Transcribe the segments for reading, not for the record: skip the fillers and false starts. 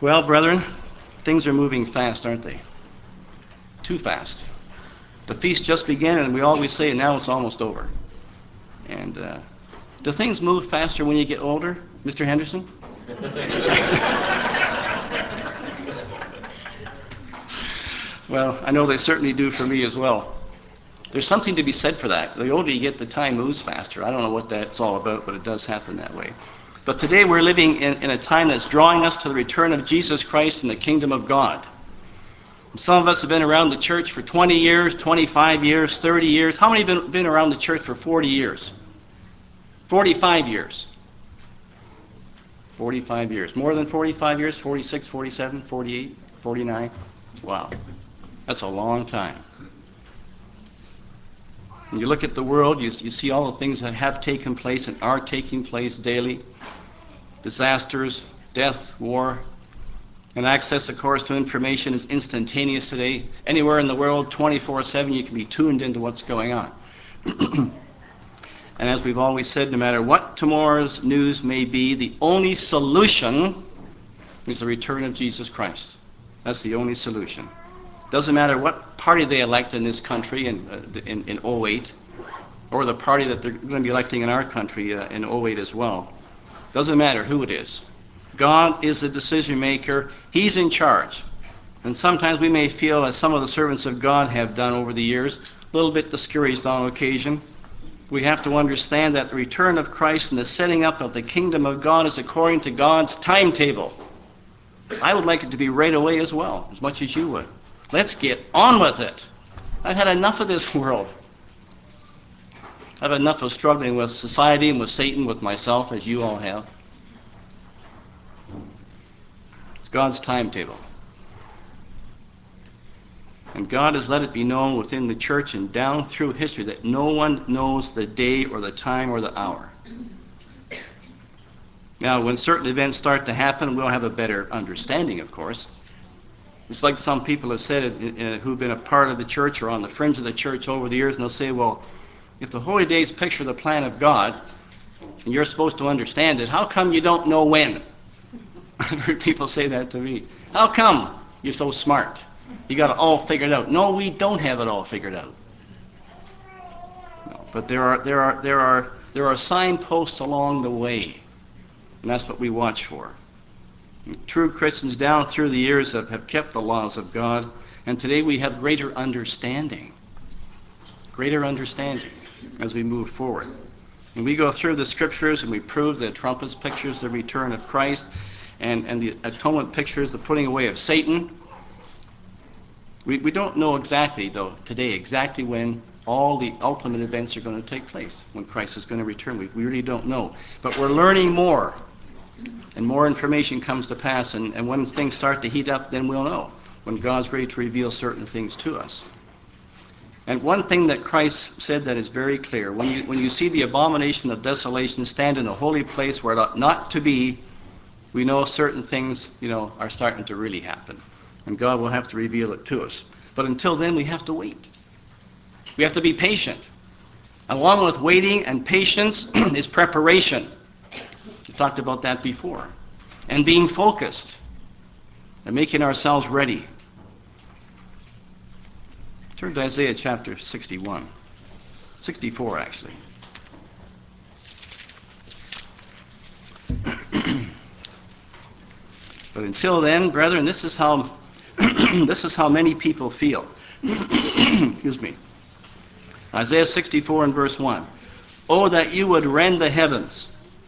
Well, brethren, things are moving fast, aren't they? Too fast. The feast just began, and we always say, now it's almost over. And do things move faster when you get older, Mr. Henderson? Well, I know they certainly do for me as well. There's something to be said for that. The older you get, the time moves faster. I don't know what that's all about, but it does happen that way. But today we're living in a time that's drawing us to the return of Jesus Christ and the kingdom of God. Some of us have been around the church for 20 years, 25 years, 30 years. How many have been around the church for 40 years? 45 years. 45 years. More than 45 years? 46, 47, 48, 49? Wow. That's a long time. When you look at the world, you see all the things that have taken place and are taking place daily. Disasters, death, war, and access, of course, to information is instantaneous today. Anywhere in the world, 24/7, you can be tuned into what's going on. And as we've always said, no matter what tomorrow's news may be, the only solution is the return of Jesus Christ. That's the only solution. Doesn't matter what party they elect in this country in 08, or the party that they're going to be electing in our country in 08 as well. Doesn't matter who it is. God is the decision maker. He's in charge. And sometimes we may feel, as some of the servants of God have done over the years, a little bit discouraged on occasion. We have to understand that the return of Christ and the setting up of the kingdom of God is according to God's timetable. I would like it to be right away as well, as much as you would. Let's get on with it. I've had enough of this world. I've had enough of struggling with society and with Satan, with myself, as you all have. It's God's timetable. And God has let it be known within the church and down through history that no one knows the day or the time or the hour. Now, when certain events start to happen, we'll have a better understanding, of course. It's like some people have said who've been a part of the church or on the fringe of the church over the years, and they'll say, well, if the holy days picture the plan of God, and you're supposed to understand it, how come you don't know when? I've heard people say that to me. How come you're so smart? You got it all figured out. No, we don't have it all figured out. No, but there are signposts along the way, and that's what we watch for. True Christians down through the years have kept the laws of God, and today we have greater understanding as we move forward. And we go through the scriptures and we prove that trumpets pictures the return of Christ, and the atonement pictures the putting away of Satan. We don't know exactly, though, today, exactly when all the ultimate events are going to take place, when Christ is going to return. We really don't know. But we're learning more, and more information comes to pass, and when things start to heat up, then we'll know, when God's ready to reveal certain things to us. And one thing that Christ said that is very clear, when you see the abomination of desolation stand in a holy place where it ought not to be, we know certain things, are starting to really happen. And God will have to reveal it to us. But until then, we have to wait. We have to be patient. Along with waiting and patience is preparation. We talked about that before. And being focused and making ourselves ready. Turn to Isaiah chapter 61. 64, actually. But until then, brethren, this is how many people feel. Excuse me. Isaiah 64 and verse 1. Oh, that you would rend the heavens,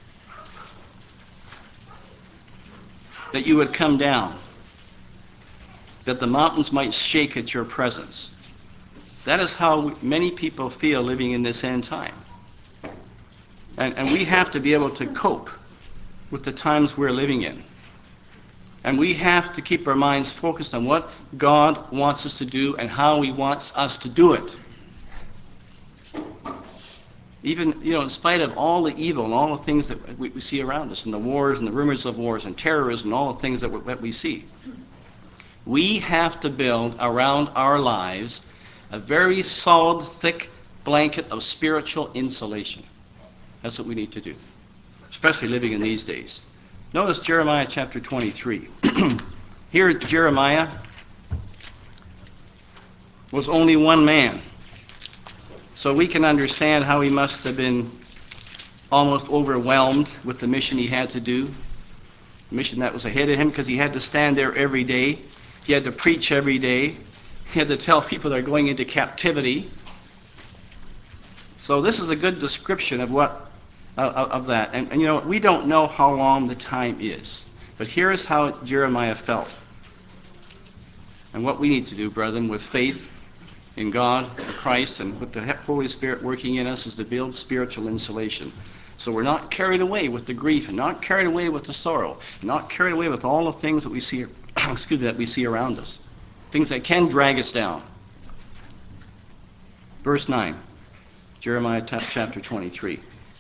that you would come down, that the mountains might shake at your presence. That is how many people feel living in this end time. And we have to be able to cope with the times we're living in. And we have to keep our minds focused on what God wants us to do and how He wants us to do it. Even, in spite of all the evil and all the things that we see around us, and the wars and the rumors of wars and terrorism and all the things that we see, we have to build around our lives a very solid, thick blanket of spiritual insulation. That's what we need to do, especially living in these days. Notice Jeremiah chapter 23. Here Jeremiah was only one man. So we can understand how he must have been almost overwhelmed with the mission he had to do, the mission that was ahead of him, because he had to stand there every day. He had to preach every day. He had to tell people they're going into captivity. So this is a good description of that. And you know, we don't know how long the time is. But here's how Jeremiah felt. And what we need to do, brethren, with faith in God, in Christ, and with the Holy Spirit working in us, is to build spiritual insulation. So we're not carried away with the grief, and not carried away with the sorrow, and not carried away with all the things that we see, that we see around us, things that can drag us down. Verse 9, Jeremiah chapter 23.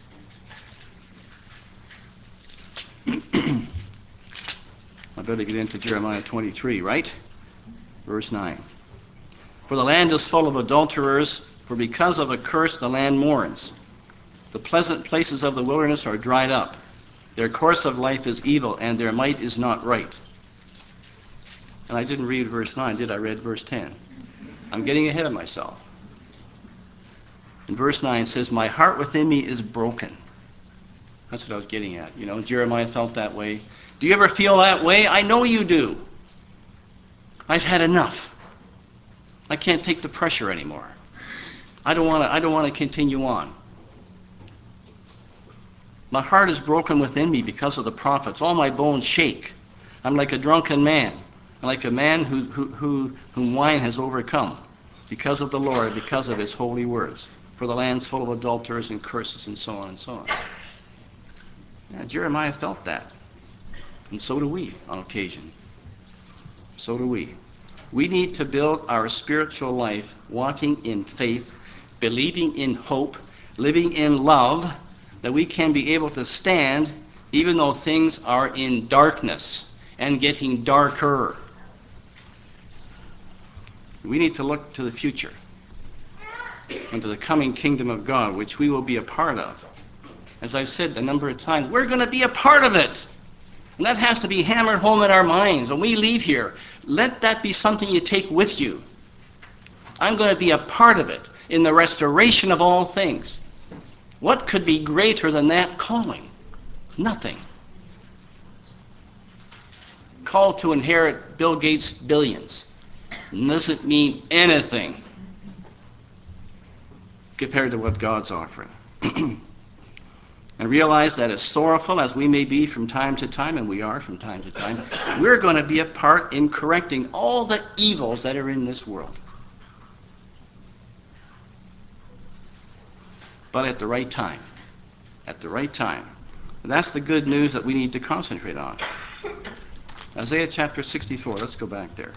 I better get into Jeremiah 23, right? Verse 9. For the land is full of adulterers, for because of a curse the land mourns. The pleasant places of the wilderness are dried up. Their course of life is evil, and their might is not right. And I didn't read verse 9, did I? I read verse 10. I'm getting ahead of myself. And verse 9 says, my heart within me is broken. That's what I was getting at. You know, Jeremiah felt that way. Do you ever feel that way? I know you do. I've had enough. I can't take the pressure anymore. I don't want to continue on. My heart is broken within me because of the prophets. All my bones shake. I'm like a drunken man. I'm like a man whom wine has overcome because of the Lord, because of his holy words. For the land's full of adulterers and curses and so on and so on. Yeah, Jeremiah felt that. And so do we on occasion. So do we. We need to build our spiritual life walking in faith, believing in hope, living in love, that we can be able to stand even though things are in darkness and getting darker. We need to look to the future and to the coming kingdom of God, which we will be a part of. As I've said a number of times, we're going to be a part of it. And that has to be hammered home in our minds. When we leave here, let that be something you take with you. I'm going to be a part of it in the restoration of all things. What could be greater than that calling? Nothing. Called to inherit Bill Gates' billions doesn't mean anything compared to what God's offering. And realize that as sorrowful as we may be from time to time, and we are from time to time, we're going to be a part in correcting all the evils that are in this world. But at the right time. At the right time. And that's the good news that we need to concentrate on. Isaiah chapter 64. Let's go back there.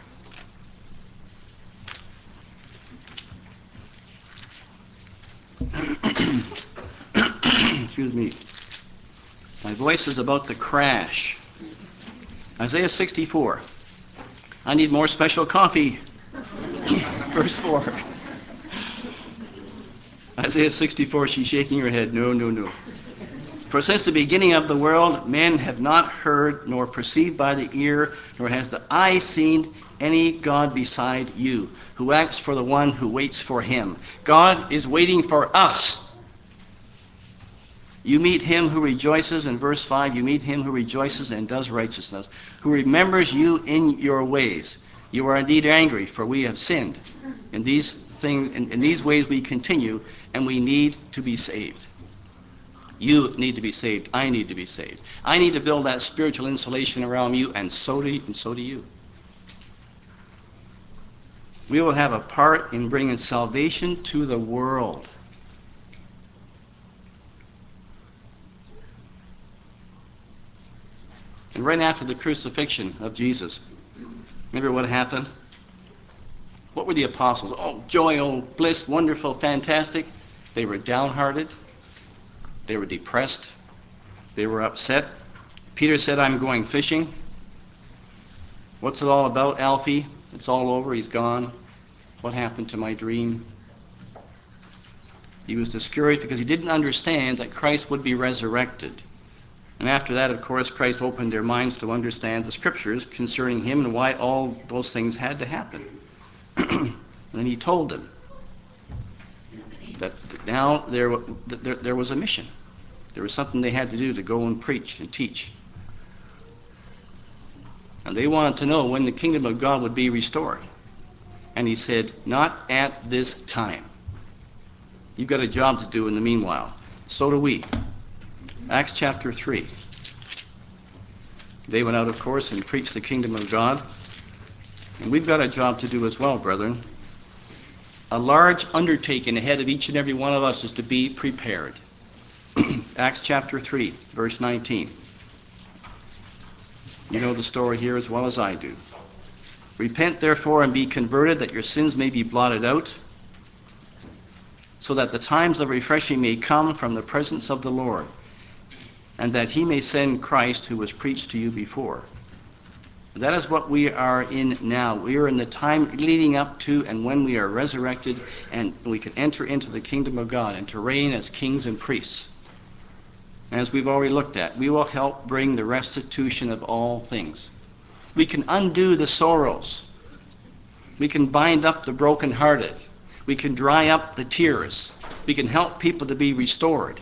Excuse me. My voice is about to crash. Isaiah 64. I need more special coffee. Verse 4. Isaiah 64, she's shaking her head. No, no, no. For since the beginning of the world, men have not heard, nor perceived by the ear, nor has the eye seen any God beside you, who acts for the one who waits for him. God is waiting for us. You meet him who rejoices, in verse 5, you meet him who rejoices and does righteousness, who remembers you in your ways. You are indeed angry, for we have sinned. In these things, in these ways we continue, and we need to be saved. You need to be saved. I need to be saved. I need to build that spiritual insulation around you, and so do you. We will have a part in bringing salvation to the world. And right after the crucifixion of Jesus, remember what happened? What were the apostles? Oh, joy, oh, bliss, wonderful, fantastic. They were downhearted. They were depressed. They were upset. Peter said, I'm going fishing. What's it all about, Alfie? It's all over. He's gone. What happened to my dream? He was discouraged because he didn't understand that Christ would be resurrected. And after that, of course, Christ opened their minds to understand the scriptures concerning him and why all those things had to happen. And he told them that now there was a mission. There was something they had to do, to go and preach and teach. And they wanted to know when the kingdom of God would be restored. And he said, not at this time. You've got a job to do in the meanwhile. So do we. Acts chapter 3. They went out, of course, and preached the kingdom of God. And we've got a job to do as well, brethren. A large undertaking ahead of each and every one of us is to be prepared. Acts chapter 3, verse 19. You know the story here as well as I do. Repent, therefore, and be converted, that your sins may be blotted out, so that the times of refreshing may come from the presence of the Lord, and that he may send Christ, who was preached to you before. That is what we are in now. We are in the time leading up to and when we are resurrected and we can enter into the kingdom of God and to reign as kings and priests. As we've already looked at, we will help bring the restitution of all things. We can undo the sorrows. We can bind up the brokenhearted. We can dry up the tears. We can help people to be restored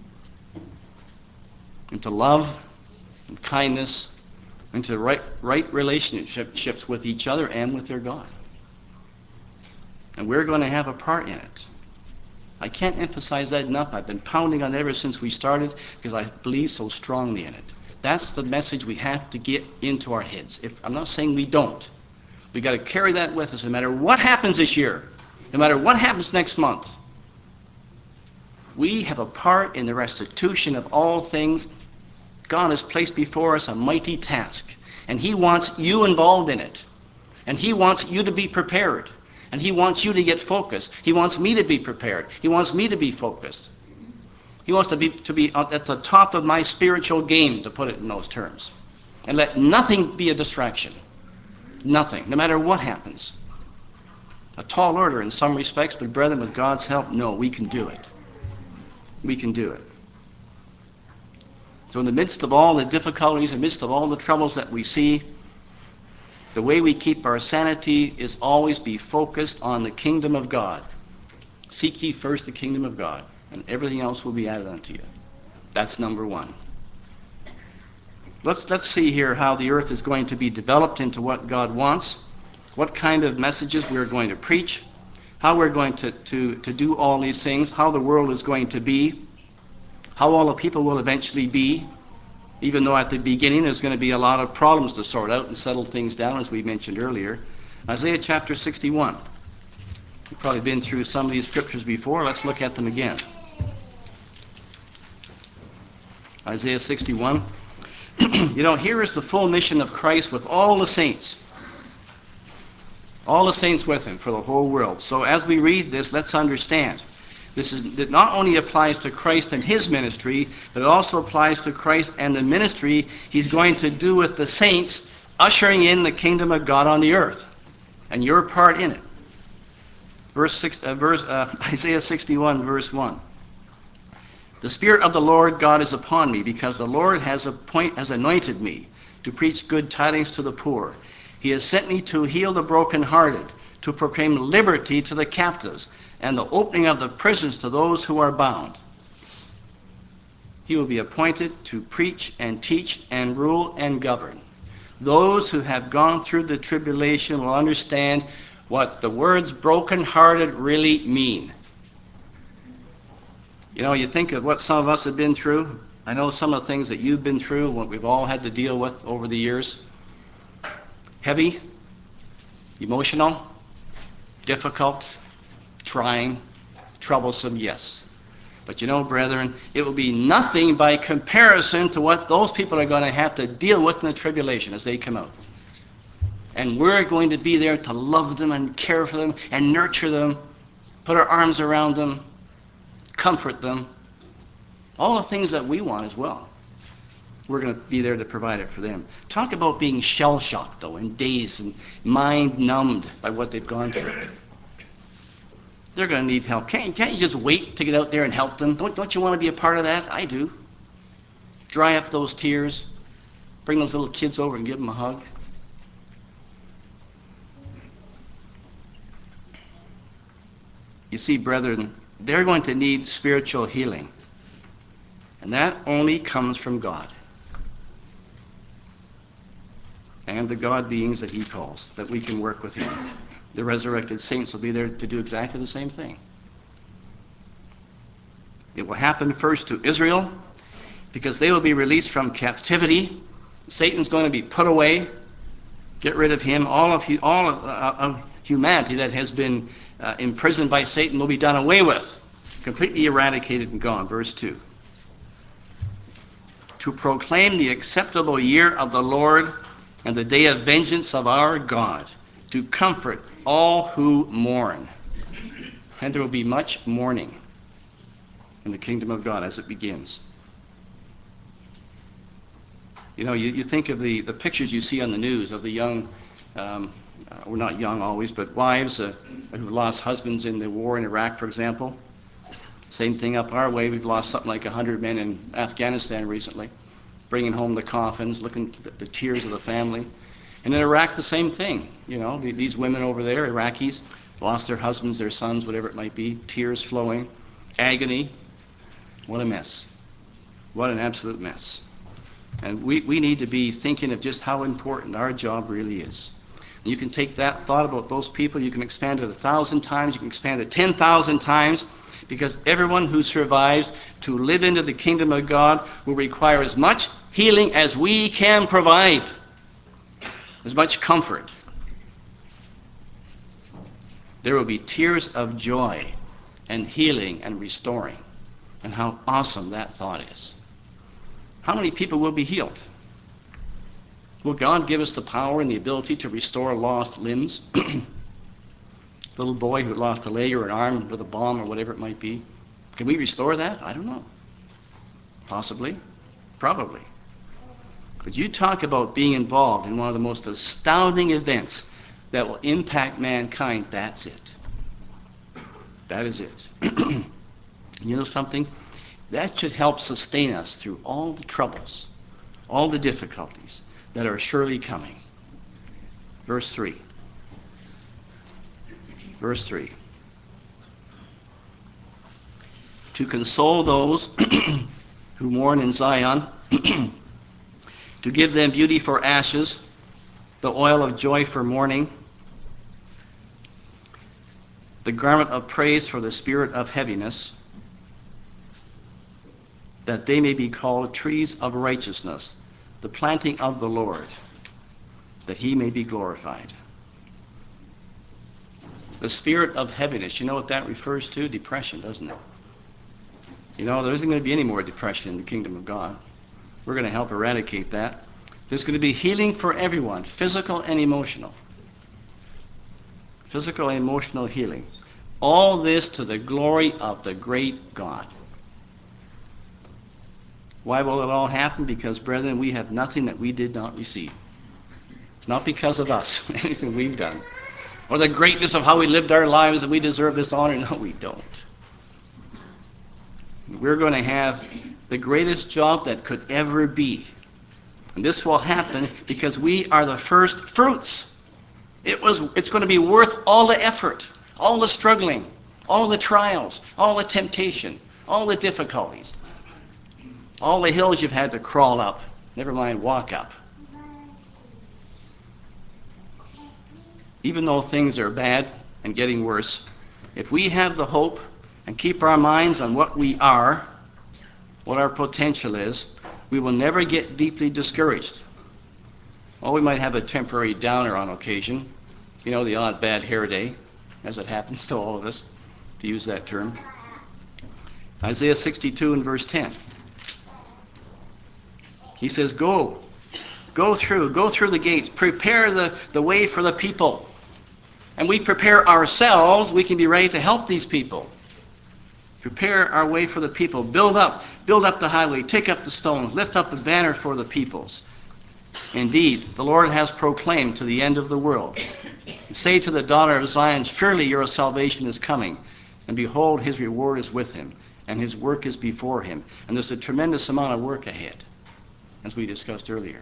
into love and kindness, into right relationships with each other and with their God. And we're going to have a part in it. I can't emphasize that enough. I've been pounding on it ever since we started because I believe so strongly in it. That's the message we have to get into our heads. I'm not saying we don't. We've got to carry that with us no matter what happens this year, no matter what happens next month. We have a part in the restitution of all things. God has placed before us a mighty task, and he wants you involved in it. And he wants you to be prepared. And he wants you to get focused. He wants me to be prepared. He wants me to be focused. He wants to be at the top of my spiritual game, to put it in those terms. And let nothing be a distraction. Nothing, no matter what happens. A tall order in some respects, but brethren, with God's help, no, we can do it. We can do it. So in the midst of all the difficulties, in the midst of all the troubles that we see, the way we keep our sanity is always be focused on the kingdom of God. Seek ye first the kingdom of God, and everything else will be added unto you. That's number one. Let's see here how the earth is going to be developed into what God wants, what kind of messages we're going to preach, how we're going to do all these things, how the world is going to be, how all the people will eventually be, even though at the beginning there's going to be a lot of problems to sort out and settle things down, as we mentioned earlier. Isaiah chapter 61. You've probably been through some of these scriptures before. Let's look at them again. Isaiah 61. You know, here is the full mission of Christ with all the saints. All the saints with him for the whole world. So as we read this, let's understand. It not only applies to Christ and his ministry, but it also applies to Christ and the ministry he's going to do with the saints, ushering in the kingdom of God on the earth, and your part in it. Isaiah 61, verse 1. The Spirit of the Lord God is upon me, because the Lord has anointed me to preach good tidings to the poor. He has sent me to heal the brokenhearted, to proclaim liberty to the captives, and the opening of the prisons to those who are bound. He will be appointed to preach and teach and rule and govern. Those who have gone through the tribulation will understand what the words brokenhearted really mean. You know, you think of what some of us have been through. I know some of the things that you've been through, what we've all had to deal with over the years. Heavy, emotional, difficult, trying, troublesome, yes. But you know, brethren, it will be nothing by comparison to what those people are going to have to deal with in the tribulation as they come out. And we're going to be there to love them and care for them and nurture them, put our arms around them, comfort them. All the things that we want as well. We're going to be there to provide it for them. Talk about being shell-shocked, though, and dazed and mind-numbed by what they've gone through. They're going to need help. Can't you just wait to get out there and help them? Don't you want to be a part of that? I do. Dry up those tears. Bring those little kids over and give them a hug. You see, brethren, they're going to need spiritual healing. And that only comes from God. And the God beings that he calls, that we can work with him. The resurrected saints will be there to do exactly the same thing. It will happen first to Israel, because they will be released from captivity. Satan's going to be put away. Get rid of him. All of humanity that has been imprisoned by Satan will be done away with. Completely eradicated and gone. Verse 2. To proclaim the acceptable year of the Lord and the day of vengeance of our God, to comfort all who mourn. And there will be much mourning in the kingdom of God as it begins. You know, you think of the pictures you see on the news of the young, or not young always, but wives who lost husbands in the war in Iraq, for example. Same thing up our way. We've lost something like 100 men in Afghanistan recently, bringing home the coffins, looking at the tears of the family. And in Iraq, the same thing. You know, these women over there, Iraqis, lost their husbands, their sons, whatever it might be, tears flowing, agony. What a mess. What an absolute mess. And we need to be thinking of just how important our job really is. You can take that thought about those people, you can expand it 1,000 times, you can expand it 10,000 times, because everyone who survives to live into the kingdom of God will require as much healing as we can provide, as much comfort. There will be tears of joy and healing and restoring. And how awesome that thought is. How many people will be healed? Will God give us the power and the ability to restore lost limbs? Little boy who lost a leg or an arm with a bomb or whatever it might be. Can we restore that? I don't know. Possibly. Probably. But you talk about being involved in one of the most astounding events that will impact mankind. That's it. That is it. You know something? That should help sustain us through all the troubles, all the difficulties that are surely coming. Verse 3. Verse 3. To console those who mourn in Zion, to give them beauty for ashes, the oil of joy for mourning, the garment of praise for the spirit of heaviness, that they may be called trees of righteousness, the planting of the Lord, that he may be glorified. The spirit of heaviness, you know what that refers to? Depression, doesn't it? You know, there isn't going to be any more depression in the kingdom of God. We're going to help eradicate that. There's going to be healing for everyone, physical and emotional. Physical and emotional healing. All this to the glory of the great God. Why will it all happen? Because, brethren, we have nothing that we did not receive. It's not because of us, anything we've done, or the greatness of how we lived our lives that we deserve this honor. No, we don't. We're going to have the greatest job that could ever be. And this will happen because we are the first fruits. It's going to be worth all the effort, all the struggling, all the trials, all the temptation, all the difficulties, all the hills you've had to crawl up, never mind walk up. Even though things are bad and getting worse, if we have the hope and keep our minds on what we are, what our potential is, we will never get deeply discouraged. Oh, we might have a temporary downer on occasion, you know, the odd bad hair day, as it happens to all of us, to use that term. Isaiah 62 and verse 10. He says, go through the gates, prepare the way for the people. And we prepare ourselves, we can be ready to help these people. Prepare our way for the people. Build up the highway, take up the stones, lift up the banner for the peoples. Indeed, the Lord has proclaimed to the end of the world. Say to the daughter of Zion, surely your salvation is coming. And behold, his reward is with him, and his work is before him. And there's a tremendous amount of work ahead. as we discussed earlier.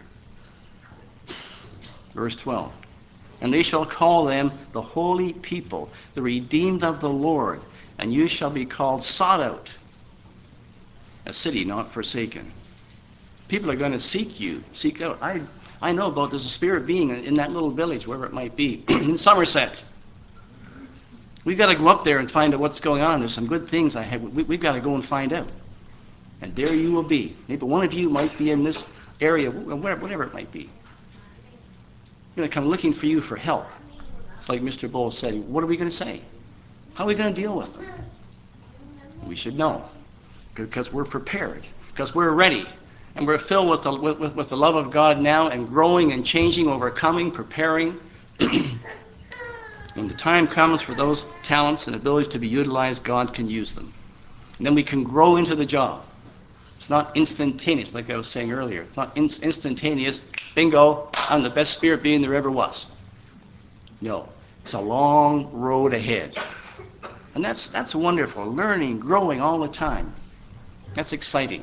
Verse 12. And they shall call them the holy people, the redeemed of the Lord, and you shall be called sought out, a city not forsaken. People are going to seek out. I know about there's a spirit being in that little village, wherever it might be, in Somerset. We've got to go up there and find out what's going on. There's some good things we've got to go and find out. And there you will be. Maybe one of you might be in this area, whatever it might be. They're going to come looking for you for help. It's like Mr. Bowles said, what are we going to say? How are we going to deal with them? We should know, because we're prepared, because we're ready, and we're filled with the love of God now, and growing and changing, overcoming, preparing. When the time comes for those talents and abilities to be utilized, God can use them. And then we can grow into the job. It's not instantaneous, like I was saying earlier. It's not instantaneous, bingo, I'm the best spirit being there ever was. No, it's a long road ahead. And that's wonderful, learning, growing all the time. That's exciting.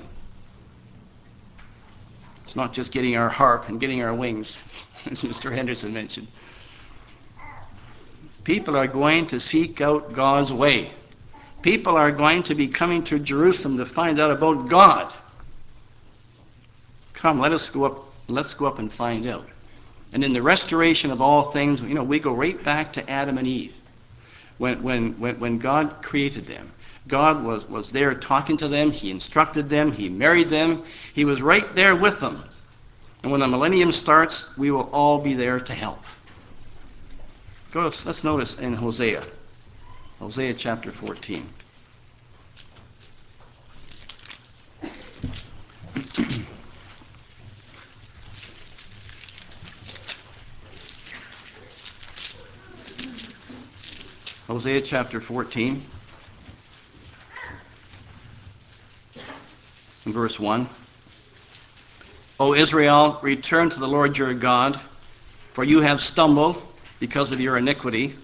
It's not just getting our harp and getting our wings, as Mr. Henderson mentioned. People are going to seek out God's way. People are going to be coming to Jerusalem to find out about God. Come, let's go up and find out. And in the restoration of all things, we go right back to Adam and Eve. When God created them, God was there talking to them, he instructed them, he married them, he was right there with them. And when the millennium starts, we will all be there to help. Let's notice in Hosea chapter 14. Hosea chapter 14, and verse 1. O Israel, return to the Lord your God, for you have stumbled because of your iniquity.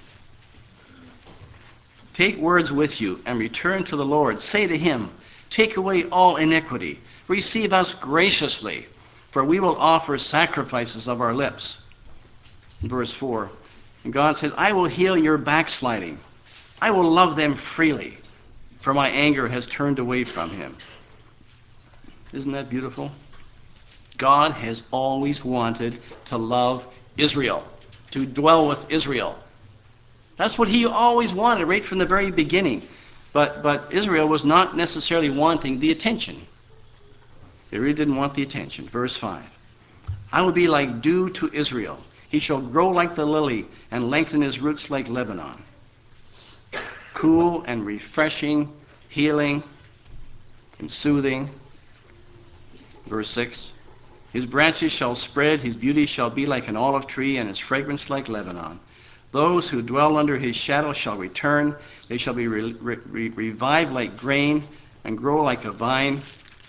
Take words with you and return to the Lord. Say to him, take away all iniquity. Receive us graciously, for we will offer sacrifices of our lips. Verse 4. And God says, I will heal your backsliding. I will love them freely, for my anger has turned away from him. Isn't that beautiful? God has always wanted to love Israel, to dwell with Israel. That's what he always wanted right from the very beginning. But Israel was not necessarily wanting the attention. They really didn't want the attention. Verse 5. I will be like dew to Israel. He shall grow like the lily and lengthen his roots like Lebanon. Cool and refreshing, healing and soothing. Verse 6. His branches shall spread, his beauty shall be like an olive tree, and his fragrance like Lebanon. Those who dwell under his shadow shall return. They shall be revived like grain and grow like a vine.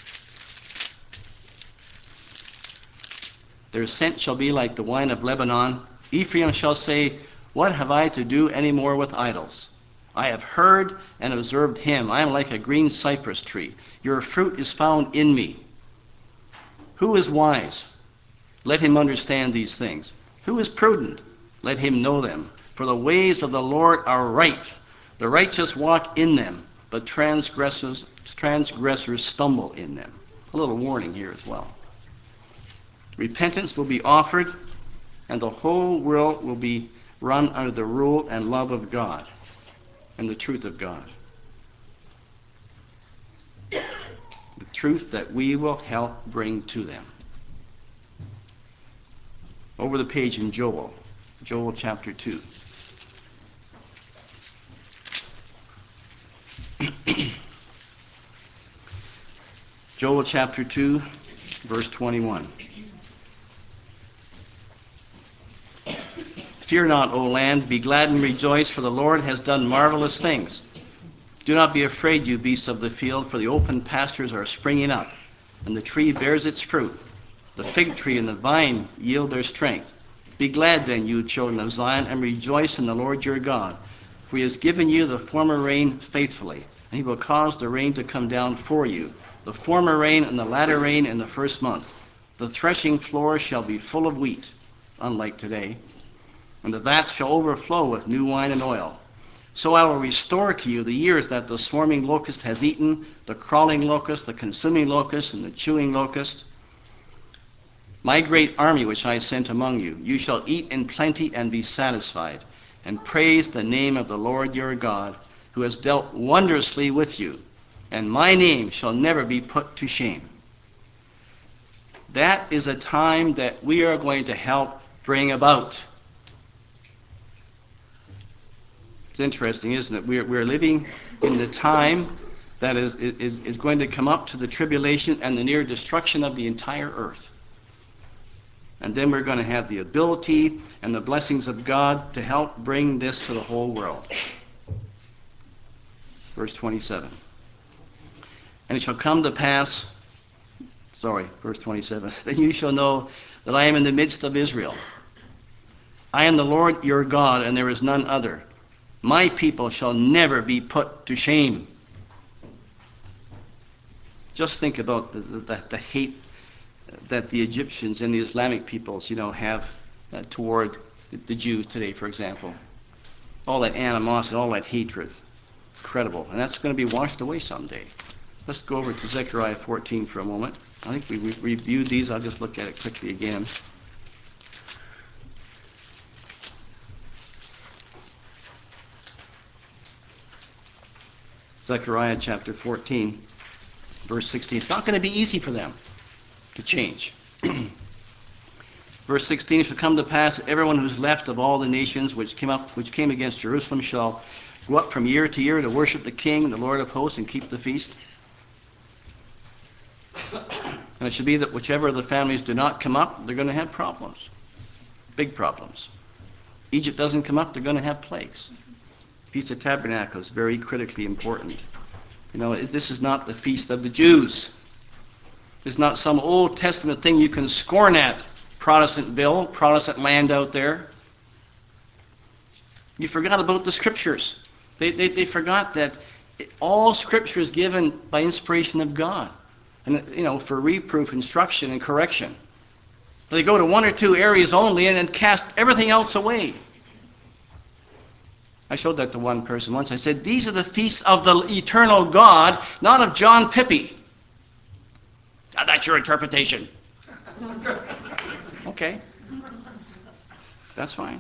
Their scent shall be like the wine of Lebanon. Ephraim shall say, what have I to do any more with idols? I have heard and observed him. I am like a green cypress tree. Your fruit is found in me. Who is wise? Let him understand these things. Who is prudent? Let him know them. For the ways of the Lord are right. The righteous walk in them, but transgressors stumble in them. A little warning here as well. Repentance will be offered, and the whole world will be run under the rule and love of God and the truth of God. The truth that we will help bring to them. Over the page in Joel chapter 2. Joel chapter 2, verse 21. Fear not, O land, be glad and rejoice, for the Lord has done marvelous things. Do not be afraid, you beasts of the field, for the open pastures are springing up, and the tree bears its fruit. The fig tree and the vine yield their strength. Be glad then, you children of Zion, and rejoice in the Lord your God, for he has given you the former rain faithfully, and he will cause the rain to come down for you, the former rain and the latter rain in the first month. The threshing floor shall be full of wheat, unlike today, and the vats shall overflow with new wine and oil. So I will restore to you the years that the swarming locust has eaten, the crawling locust, the consuming locust, and the chewing locust. My great army which I sent among you, you shall eat in plenty and be satisfied, and praise the name of the Lord your God, who has dealt wondrously with you, and my name shall never be put to shame. That is a time that we are going to help bring about. It's interesting, isn't it? We're living in the time that is going to come up to the tribulation and the near destruction of the entire earth. And then we're going to have the ability and the blessings of God to help bring this to the whole world. Verse 27. And it shall come to pass, verse 27, then you shall know that I am in the midst of Israel. I am the Lord your God, and there is none other. My people shall never be put to shame. Just think about the hate that the Egyptians and the Islamic peoples, have toward the Jews today, for example. All that animosity, all that hatred. Incredible. And that's going to be washed away someday. Let's go over to Zechariah 14 for a moment. I think we reviewed these. I'll just look at it quickly again. Zechariah chapter 14, verse 16. It's not going to be easy for them to change. Verse 16, it shall come to pass that everyone who's left of all the nations which came against Jerusalem shall go up from year to year to worship the King, the Lord of hosts, and keep the feast. And it should be that whichever of the families do not come up, they're going to have problems. Big problems. Egypt doesn't come up, they're going to have plagues. Feast of Tabernacles, very critically important. This is not the feast of the Jews. It's not some Old Testament thing you can scorn at, Protestantville, Protestant land out there. You forgot about the Scriptures. They forgot that all Scripture is given by inspiration of God. And, for reproof, instruction, and correction. They go to one or two areas only and then cast everything else away. I showed that to one person once. I said, these are the feasts of the eternal God, not of John Pippy. Now, that's your interpretation. Okay. That's fine.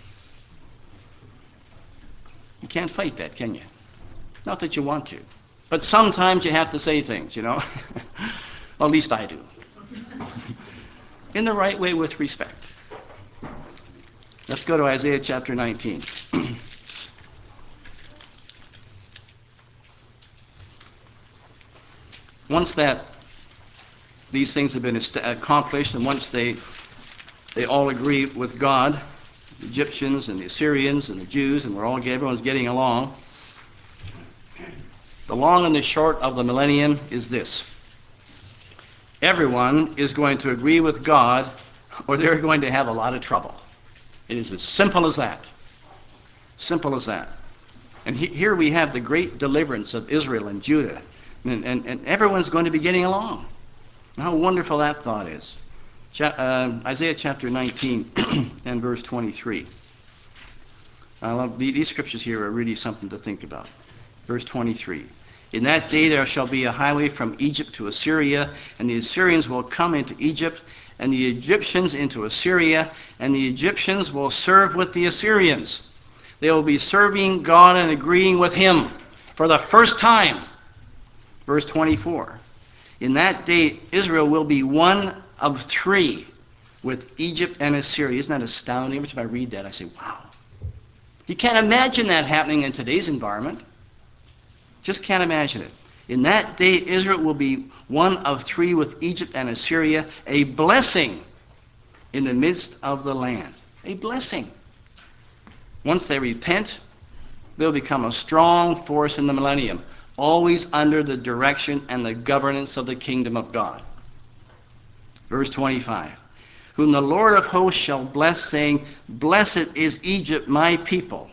You can't fight that, can you? Not that you want to. But sometimes you have to say things, Well, at least I do. In the right way, with respect. Let's go to Isaiah chapter 19. Once these things have been accomplished, and once they all agree with God, the Egyptians and the Assyrians and the Jews, and everyone's getting along, the long and the short of the millennium is this. Everyone is going to agree with God, or they're going to have a lot of trouble. It is as simple as that. Simple as that. And here we have the great deliverance of Israel and Judah. And everyone's going to be getting along. How wonderful that thought is. Isaiah chapter 19 and verse 23. I love these scriptures here are really something to think about. Verse 23. In that day there shall be a highway from Egypt to Assyria, and the Assyrians will come into Egypt, and the Egyptians into Assyria, and the Egyptians will serve with the Assyrians. They will be serving God and agreeing with Him for the first time. Verse 24. In that day Israel will be one of three with Egypt and Assyria. Isn't that astounding? Every time I read that I say, wow. You can't imagine that happening in today's environment. Just can't imagine it. In that day, Israel will be one of three with Egypt and Assyria, a blessing in the midst of the land. A blessing. Once they repent, they'll become a strong force in the millennium, always under the direction and the governance of the kingdom of God. Verse 25. Whom the Lord of hosts shall bless, saying, Blessed is Egypt, my people.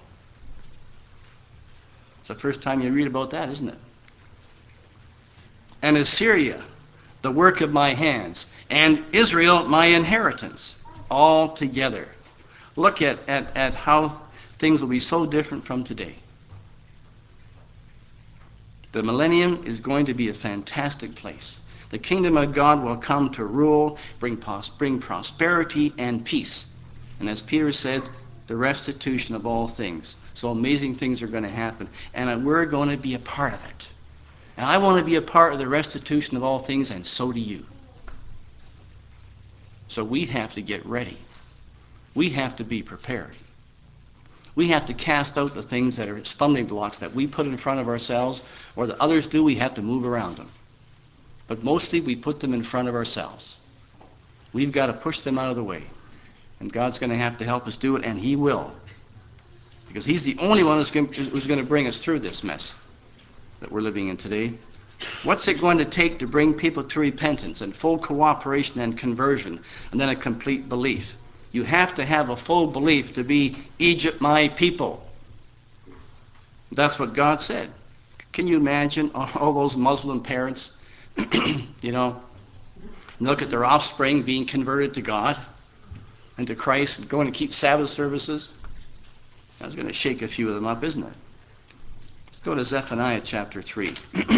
It's the first time you read about that, isn't it? And Assyria, the work of my hands, and Israel my inheritance, all together. Look at how things will be so different from today. The millennium is going to be a fantastic place. The kingdom of God will come to rule, bring prosperity and peace. And as Peter said, the restitution of all things. So amazing things are going to happen. And we're going to be a part of it. And I want to be a part of the restitution of all things, and so do you. So we have to get ready. We have to be prepared. We have to cast out the things that are stumbling blocks that we put in front of ourselves, or that others do. We have to move around them. But mostly we put them in front of ourselves. We've got to push them out of the way. And God's going to have to help us do it, and He will. Because He's the only one who's going to bring us through this mess that we're living in today. What's it going to take to bring people to repentance and full cooperation and conversion, and then a complete belief? You have to have a full belief to be Egypt my people. That's what God said. Can you imagine all those Muslim parents, look at their offspring being converted to God and to Christ and going to keep Sabbath services? That's going to shake a few of them up, isn't it? Let's go to Zephaniah chapter 3.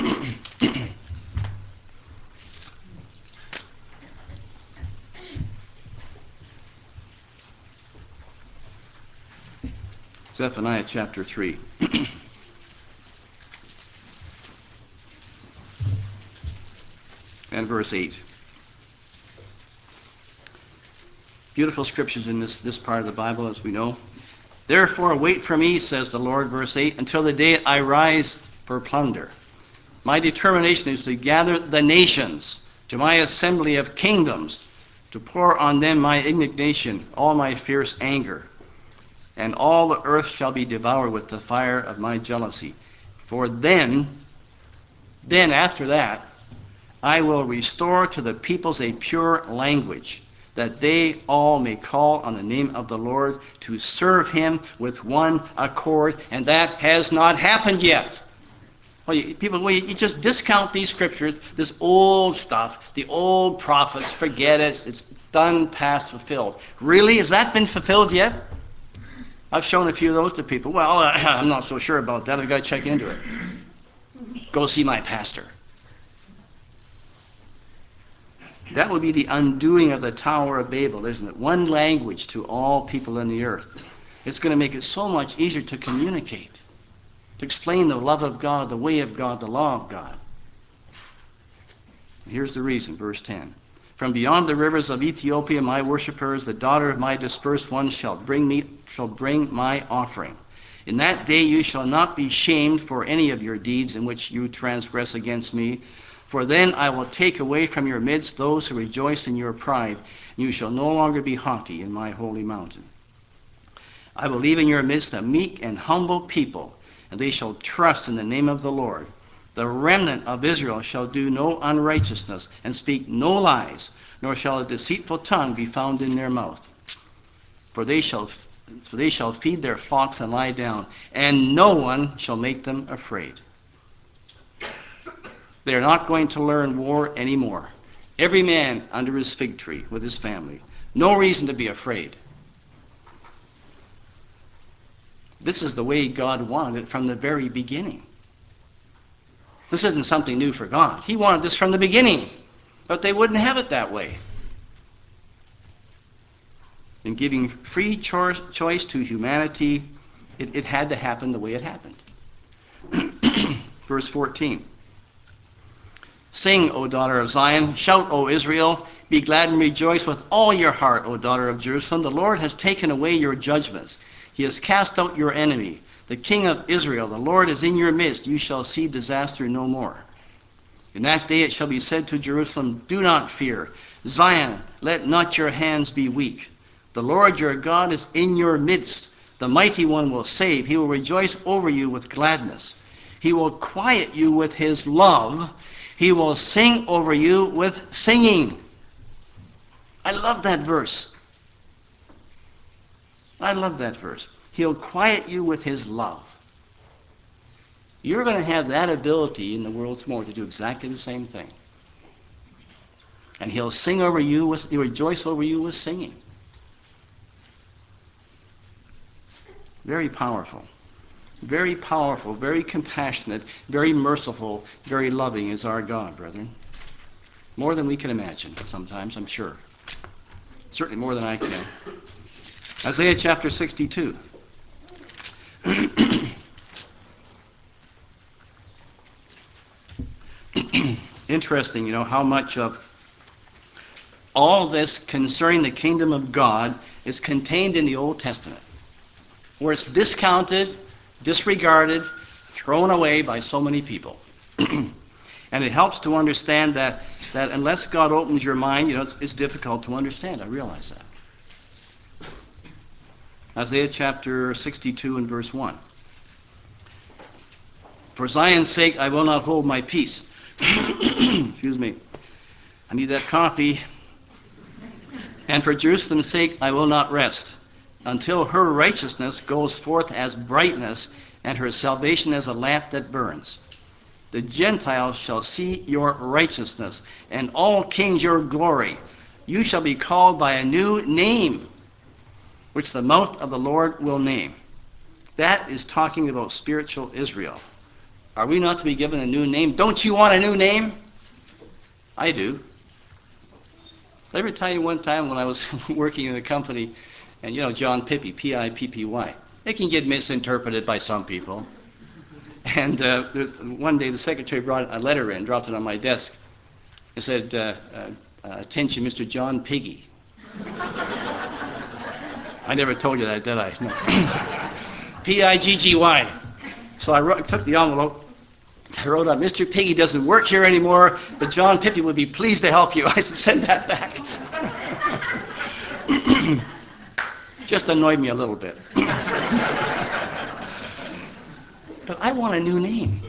Zephaniah chapter 3. And verse 8. Beautiful scriptures in this part of the Bible, as we know. Therefore, wait for me, says the Lord, verse 8, until the day I rise for plunder. My determination is to gather the nations to my assembly of kingdoms, to pour on them my indignation, all my fierce anger. And all the earth shall be devoured with the fire of my jealousy. For then after that, I will restore to the peoples a pure language, that they all may call on the name of the Lord to serve Him with one accord. And that has not happened yet. You just discount these scriptures, this old stuff, the old prophets, forget it, it's done, past, fulfilled. Really? Has that been fulfilled yet? I've shown a few of those to people. Well, I'm not so sure about that. I've got to check into it. Go see my pastor. That would be the undoing of the Tower of Babel, isn't it? One language to all people in the earth. It's going to make it so much easier to communicate, to explain the love of God, the way of God, the law of God. And here's the reason, verse 10. From beyond the rivers of Ethiopia, my worshippers, the daughter of my dispersed ones, shall bring my offering. In that day you shall not be shamed for any of your deeds in which you transgress against me. For then I will take away from your midst those who rejoice in your pride, and you shall no longer be haughty in my holy mountain. I will leave in your midst a meek and humble people, and they shall trust in the name of the Lord. The remnant of Israel shall do no unrighteousness, and speak no lies, nor shall a deceitful tongue be found in their mouth. For they shall feed their flocks and lie down, and no one shall make them afraid. They are not going to learn war anymore. Every man under his fig tree with his family. No reason to be afraid. This is the way God wanted it from the very beginning. This isn't something new for God. He wanted this from the beginning, but they wouldn't have it that way. In giving free choice to humanity, it had to happen the way it happened. Verse 14. Sing, O daughter of Zion. Shout, O Israel. Be glad and rejoice with all your heart, O daughter of Jerusalem. The Lord has taken away your judgments. He has cast out your enemy. The King of Israel, the Lord is in your midst. You shall see disaster no more. In that day it shall be said to Jerusalem, do not fear. Zion, let not your hands be weak. The Lord your God is in your midst. The mighty one will save. He will rejoice over you with gladness. He will quiet you with his love. He will sing over you with singing. I love that verse. I love that verse. He'll quiet you with his love. You're going to have that ability in the world's more to do exactly the same thing. And he'll sing over you, he'll rejoice over you with singing. Very powerful. Very powerful, very compassionate, very merciful, very loving is our God, brethren. More than we can imagine sometimes, I'm sure. Certainly more than I can. Isaiah chapter 62. Interesting, how much of all this concerning the kingdom of God is contained in the Old Testament, where it's discounted, disregarded, thrown away by so many people. And it helps to understand that unless God opens your mind, it's difficult to understand. I realize that. Isaiah chapter 62 and verse 1. For Zion's sake I will not hold my peace. Excuse me. I need that coffee. And for Jerusalem's sake I will not rest, until her righteousness goes forth as brightness, and her salvation as a lamp that burns. The Gentiles shall see your righteousness, and all kings your glory. You shall be called by a new name, which the mouth of the Lord will name. That is talking about spiritual Israel. Are we not to be given a new name? Don't you want a new name? I do. Did I ever tell you one time when I was working in a company, and John Pippy, P-I-P-P-Y. It can get misinterpreted by some people. And one day the secretary brought a letter in, dropped it on my desk. It said, attention, Mr. John Piggy. I never told you that, did I? No. P-I-G-G-Y. So I took the envelope. I wrote out, Mr. Piggy doesn't work here anymore, but John Pippy would be pleased to help you. I said, send that back. Just annoyed me a little bit. But I want a new name.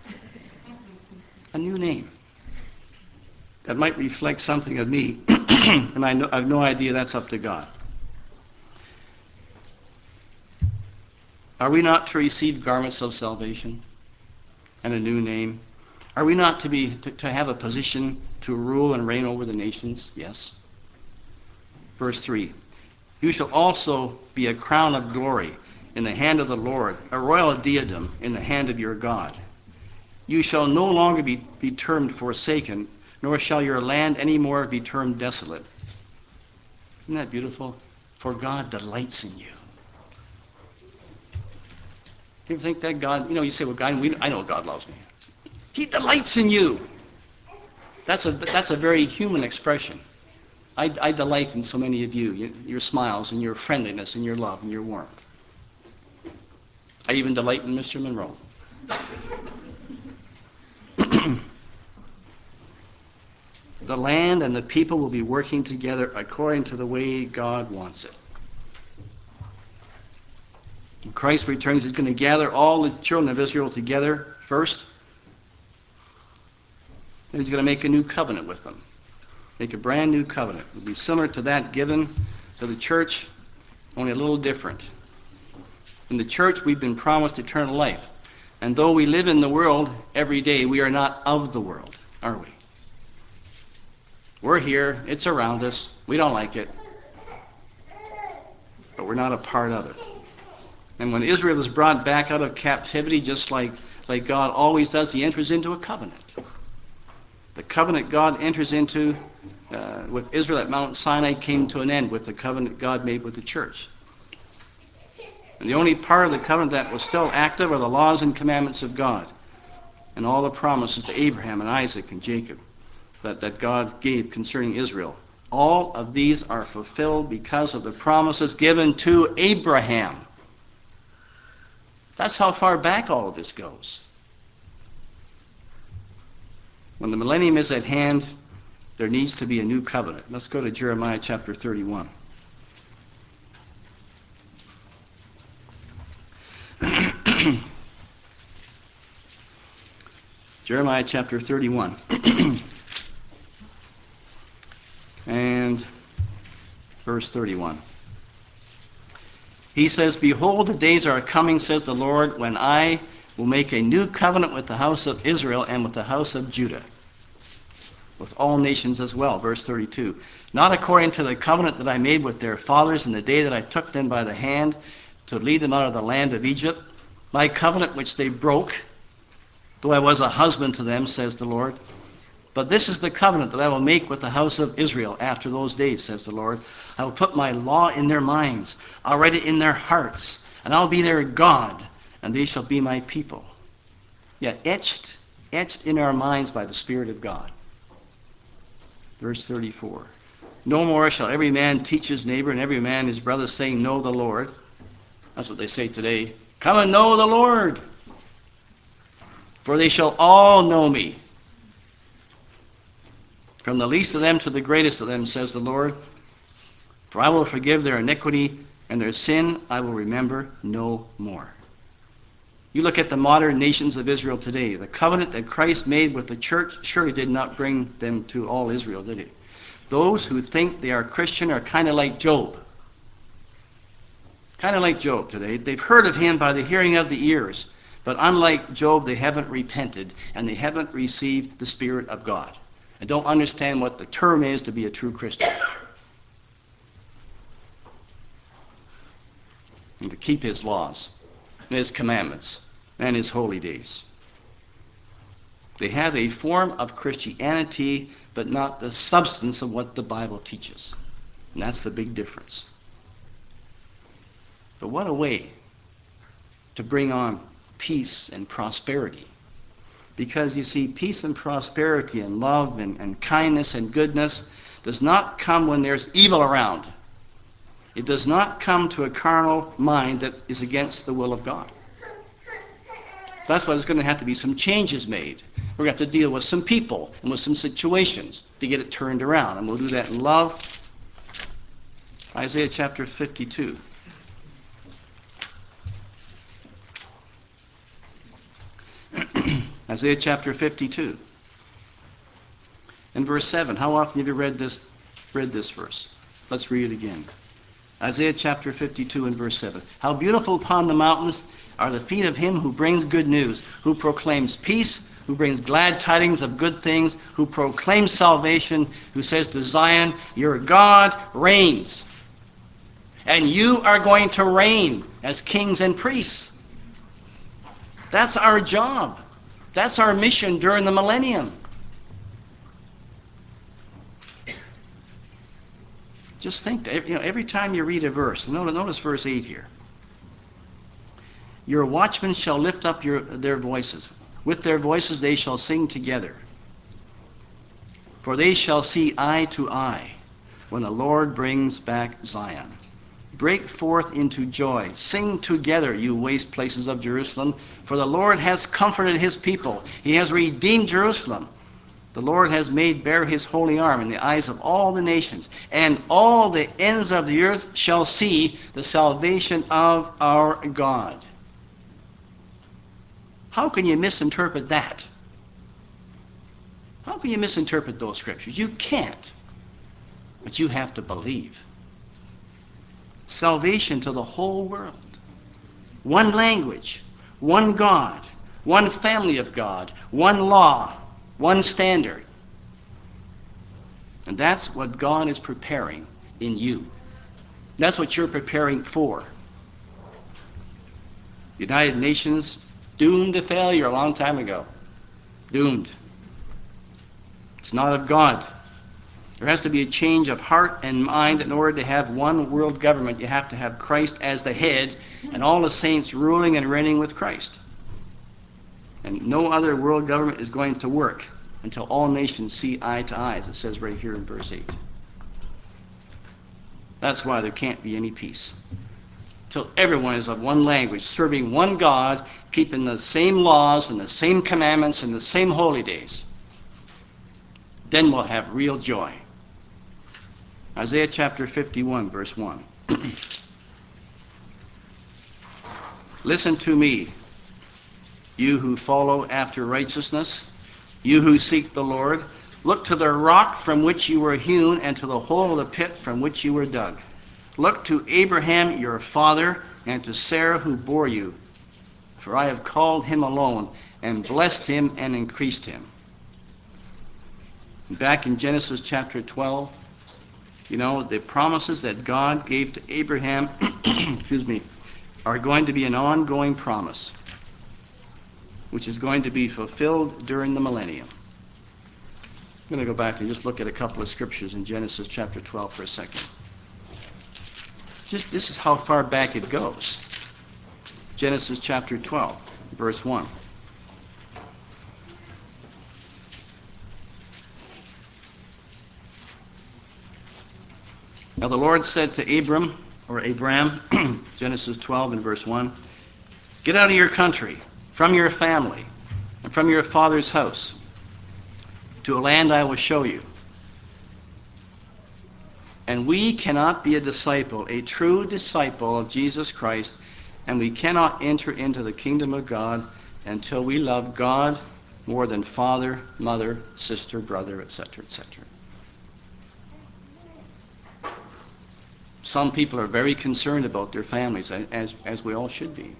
A new name. That might reflect something of me, and I have no idea that's up to God. Are we not to receive garments of salvation and a new name? Are we not to have a position to rule and reign over the nations? Yes. Verse 3. You shall also be a crown of glory in the hand of the Lord, a royal diadem in the hand of your God. You shall no longer be termed forsaken, nor shall your land any more be termed desolate. Isn't that beautiful? For God delights in you. Do you think that God, you say, well, God, I know God loves me. He delights in you. That's a very human expression. I delight in so many of you, your smiles and your friendliness and your love and your warmth. I even delight in Mr. Monroe. The land and the people will be working together according to the way God wants it. When Christ returns, he's going to gather all the children of Israel together first. And he's going to make a new covenant with them. Make a brand new covenant. It will be similar to that given to the church, only a little different. In the church, we've been promised eternal life. And though we live in the world every day, we are not of the world, are we? We're here. It's around us. We don't like it. But we're not a part of it. And when Israel is brought back out of captivity, just like God always does, he enters into a covenant. The covenant God enters into with Israel at Mount Sinai came to an end with the covenant God made with the church. And the only part of the covenant that was still active are the laws and commandments of God and all the promises to Abraham and Isaac and Jacob that God gave concerning Israel. All of these are fulfilled because of the promises given to Abraham. That's how far back all of this goes. When the millennium is at hand, there needs to be a new covenant. Let's go to Jeremiah chapter 31. Jeremiah chapter 31. And verse 31. He says, behold, the days are coming, says the Lord, when I will make a new covenant with the house of Israel and with the house of Judah. with all nations as well. Verse 32. Not according to the covenant that I made with their fathers in the day that I took them by the hand to lead them out of the land of Egypt, my covenant which they broke, though I was a husband to them, says the Lord. But this is the covenant that I will make with the house of Israel after those days, says the Lord. I will put my law in their minds. I'll write it in their hearts, and I'll be their God, and they shall be my people. Yeah, etched in our minds by the Spirit of God. Verse 34. No more shall every man teach his neighbor and every man his brother, saying, Know the Lord. That's what they say today. Come and know the Lord. For they shall all know me, from the least of them to the greatest of them, says the Lord. For I will forgive their iniquity, and their sin I will remember no more. You look at the modern nations of Israel today. The covenant that Christ made with the church surely did not bring them to all Israel, did it? Those who think they are Christian are kind of like Job. Kind of like Job today. They've heard of him by the hearing of the ears. But unlike Job, they haven't repented, and they haven't received the Spirit of God, and don't understand what the term is to be a true Christian. And to keep his laws, and his commandments, and his holy days. They have a form of Christianity, but not the substance of what the Bible teaches. And that's the big difference. But what a way to bring on peace and prosperity. Because you see, peace and prosperity and love and kindness and goodness does not come when there's evil around. It does not come to a carnal mind that is against the will of God. That's why there's going to have to be some changes made. We're going to have to deal with some people and with some situations to get it turned around. And we'll do that in love. Isaiah chapter 52. Isaiah chapter 52. In verse 7. How often have you read this verse? Let's read it again. Isaiah chapter 52 and verse 7. How beautiful upon the mountains are the feet of him who brings good news, who proclaims peace, who brings glad tidings of good things, who proclaims salvation, who says to Zion, your God reigns. And you are going to reign as kings and priests. That's our job. That's our mission during the millennium. Just think, every time you read a verse, notice verse 8 here. Your watchmen shall lift up their voices. With their voices they shall sing together. For they shall see eye to eye when the Lord brings back Zion. Break forth into joy. Sing together, you waste places of Jerusalem. For the Lord has comforted his people. He has redeemed Jerusalem. The Lord has made bare his holy arm in the eyes of all the nations, and all the ends of the earth shall see the salvation of our God. How can you misinterpret that? How can you misinterpret those scriptures? You can't. But you have to believe. Salvation to the whole world. One language, one God, one family of God, one law, one standard. And that's what God is preparing in you. That's what you're preparing for. The United Nations, doomed to failure a long time ago. Doomed. It's not of God. There has to be a change of heart and mind. In order to have one world government, you have to have Christ as the head and all the saints ruling and reigning with Christ. And no other world government is going to work until all nations see eye to eye, as it says right here in verse 8. That's why there can't be any peace. Till everyone is of one language, serving one God, keeping the same laws and the same commandments and the same holy days. Then we'll have real joy. Isaiah chapter 51, verse 1. Listen to me, you who follow after righteousness, you who seek the Lord. Look to the rock from which you were hewn, and to the hole of the pit from which you were dug. Look to Abraham your father, and to Sarah who bore you. For I have called him alone, and blessed him, and increased him. Back in Genesis chapter 12, you know, the promises that God gave to Abraham, excuse me, are going to be an ongoing promise, which is going to be fulfilled during the millennium. I'm going to go back and just look at a couple of scriptures in Genesis chapter 12 for a second. This is how far back it goes. Genesis chapter 12, verse 1. Now the Lord said to Abram, Genesis 12 and verse 1, "Get out of your country, from your family, and from your father's house, to a land I will show you. And we cannot be a disciple, a true disciple of Jesus Christ, and we cannot enter into the kingdom of God until we love God more than father, mother, sister, brother, etc., etc." Some people are very concerned about their families, as we all should be.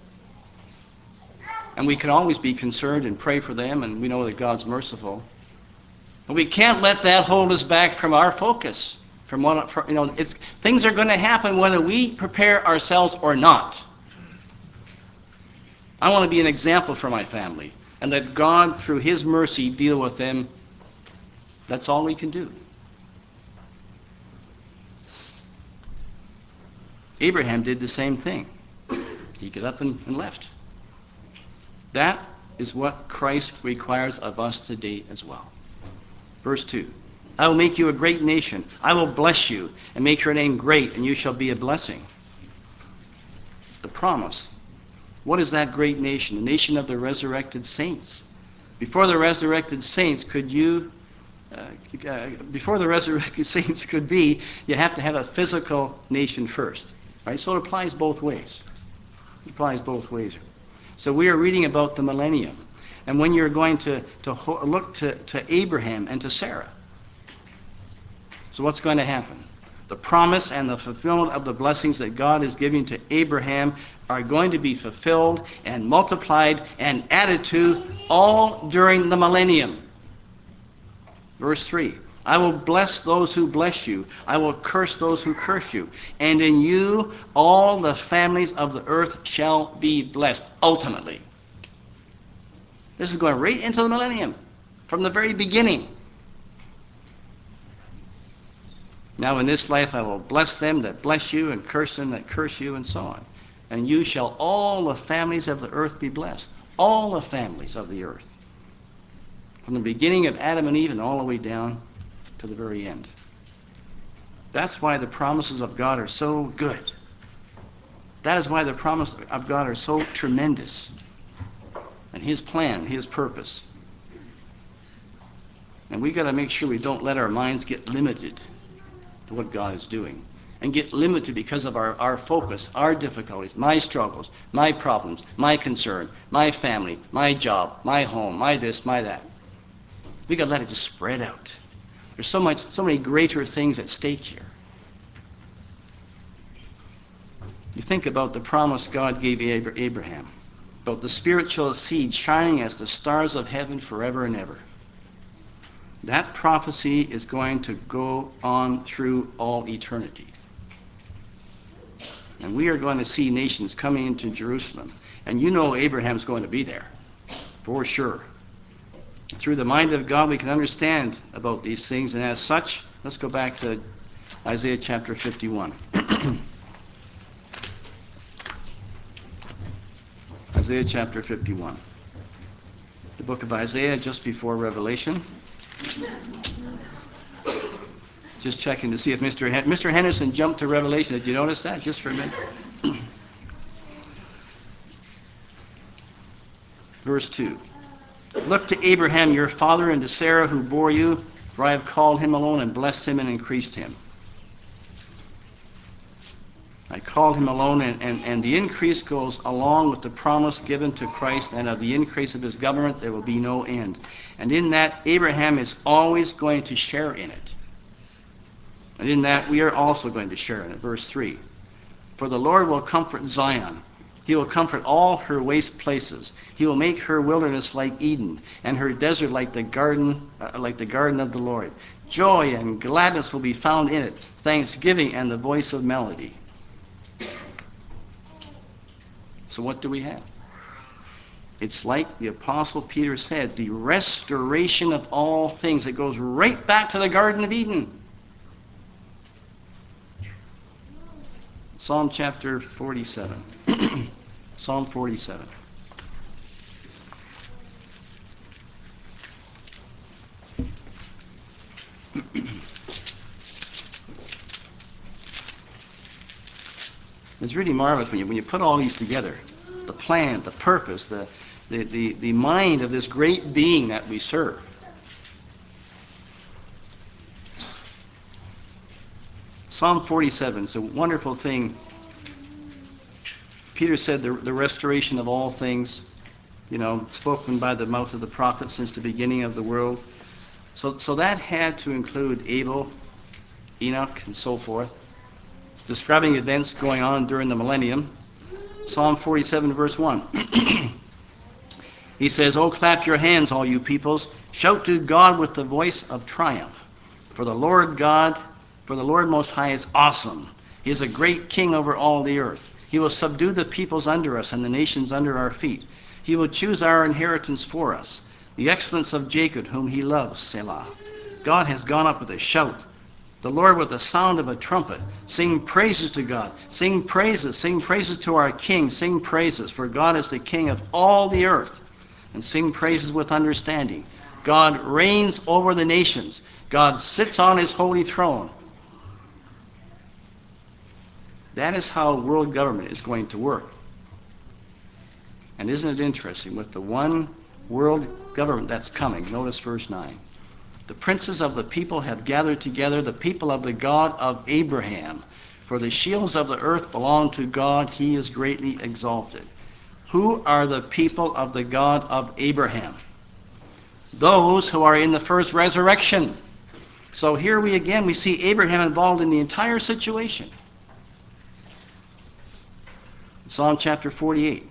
And we can always be concerned and pray for them, and we know that God's merciful. But we can't let that hold us back from our focus. Things are going to happen whether we prepare ourselves or not. I want to be an example for my family, and let God, through His mercy, deal with them. That's all we can do. Abraham did the same thing. He got up and left. That is what Christ requires of us today as well. Verse 2, "I will make you a great nation. I will bless you and make your name great, and you shall be a blessing." The promise. What is that great nation? The nation of the resurrected saints. Before the resurrected saints could be, you have to have a physical nation first. Right? So it applies both ways. It applies both ways. So we are reading about the millennium. And when you're going to look to Abraham and to Sarah. So what's going to happen? The promise and the fulfillment of the blessings that God is giving to Abraham are going to be fulfilled and multiplied and added to all during the millennium. Verse 3, "I will bless those who bless you. I will curse those who curse you. And in you all the families of the earth shall be blessed." Ultimately. This is going right into the millennium, from the very beginning. "Now in this life I will bless them that bless you, and curse them that curse you," and so on. "And you shall all the families of the earth be blessed." All the families of the earth. From the beginning of Adam and Eve and all the way down to the very end. That's why the promises of God are so good. That is why the promises of God are so tremendous. And His plan, His purpose. And we've got to make sure we don't let our minds get limited to what God is doing. And get limited because of our focus, our difficulties, my struggles, my problems, my concern, my family, my job, my home, my this, my that. We've got to let it just spread out. There's so many greater things at stake here. You think about the promise God gave Abraham, about the spiritual seed shining as the stars of heaven forever and ever. That prophecy is going to go on through all eternity. And we are going to see nations coming into Jerusalem. And you know Abraham's going to be there, for sure. Through the mind of God we can understand about these things, and as such, let's go back to Isaiah chapter 51. Isaiah chapter 51. The book of Isaiah just before Revelation. Just checking to see if Mr. Henderson jumped to Revelation. Did you notice that? Just for a minute. Verse 2. "Look to Abraham your father and to Sarah who bore you, for I have called him alone and blessed him and increased him." I called him alone, and the increase goes along with the promise given to Christ, and of the increase of His government there will be no end. And in that, Abraham is always going to share in it. And in that, we are also going to share in it. Verse 3. "For the Lord will comfort Zion He will comfort all her waste places. He will make her wilderness like Eden, and her desert like the garden of the Lord. Joy and gladness will be found in it, thanksgiving and the voice of melody. So what do we have? It's like the Apostle Peter said, the restoration of all things. It goes right back to the Garden of Eden. Psalm chapter 47. Psalm 47. It's really marvelous when you put all these together. The plan, the purpose, the mind of this great being that we serve. Psalm 47 is a wonderful thing. Peter said the restoration of all things, spoken by the mouth of the prophet since the beginning of the world. So that had to include Abel, Enoch, and so forth, describing events going on during the millennium. Psalm 47, verse 1. He says, "Oh, clap your hands, all you peoples. Shout to God with the voice of triumph. For the Lord Most High is awesome. He is a great king over all the earth. He will subdue the peoples under us and the nations under our feet. He will choose our inheritance for us, the excellence of Jacob, whom he loves, Selah. God has gone up with a shout, the Lord with the sound of a trumpet. Sing praises to God. Sing praises to our King. Sing praises, for God is the King of all the earth. And sing praises with understanding. God reigns over the nations. God sits on his holy throne." That is how world government is going to work. And isn't it interesting, with the one world government that's coming, notice verse 9. "The princes of the people have gathered together, the people of the God of Abraham. For the shields of the earth belong to God, he is greatly exalted." Who are the people of the God of Abraham? Those who are in the first resurrection. So here we see Abraham involved in the entire situation. Psalm chapter 48.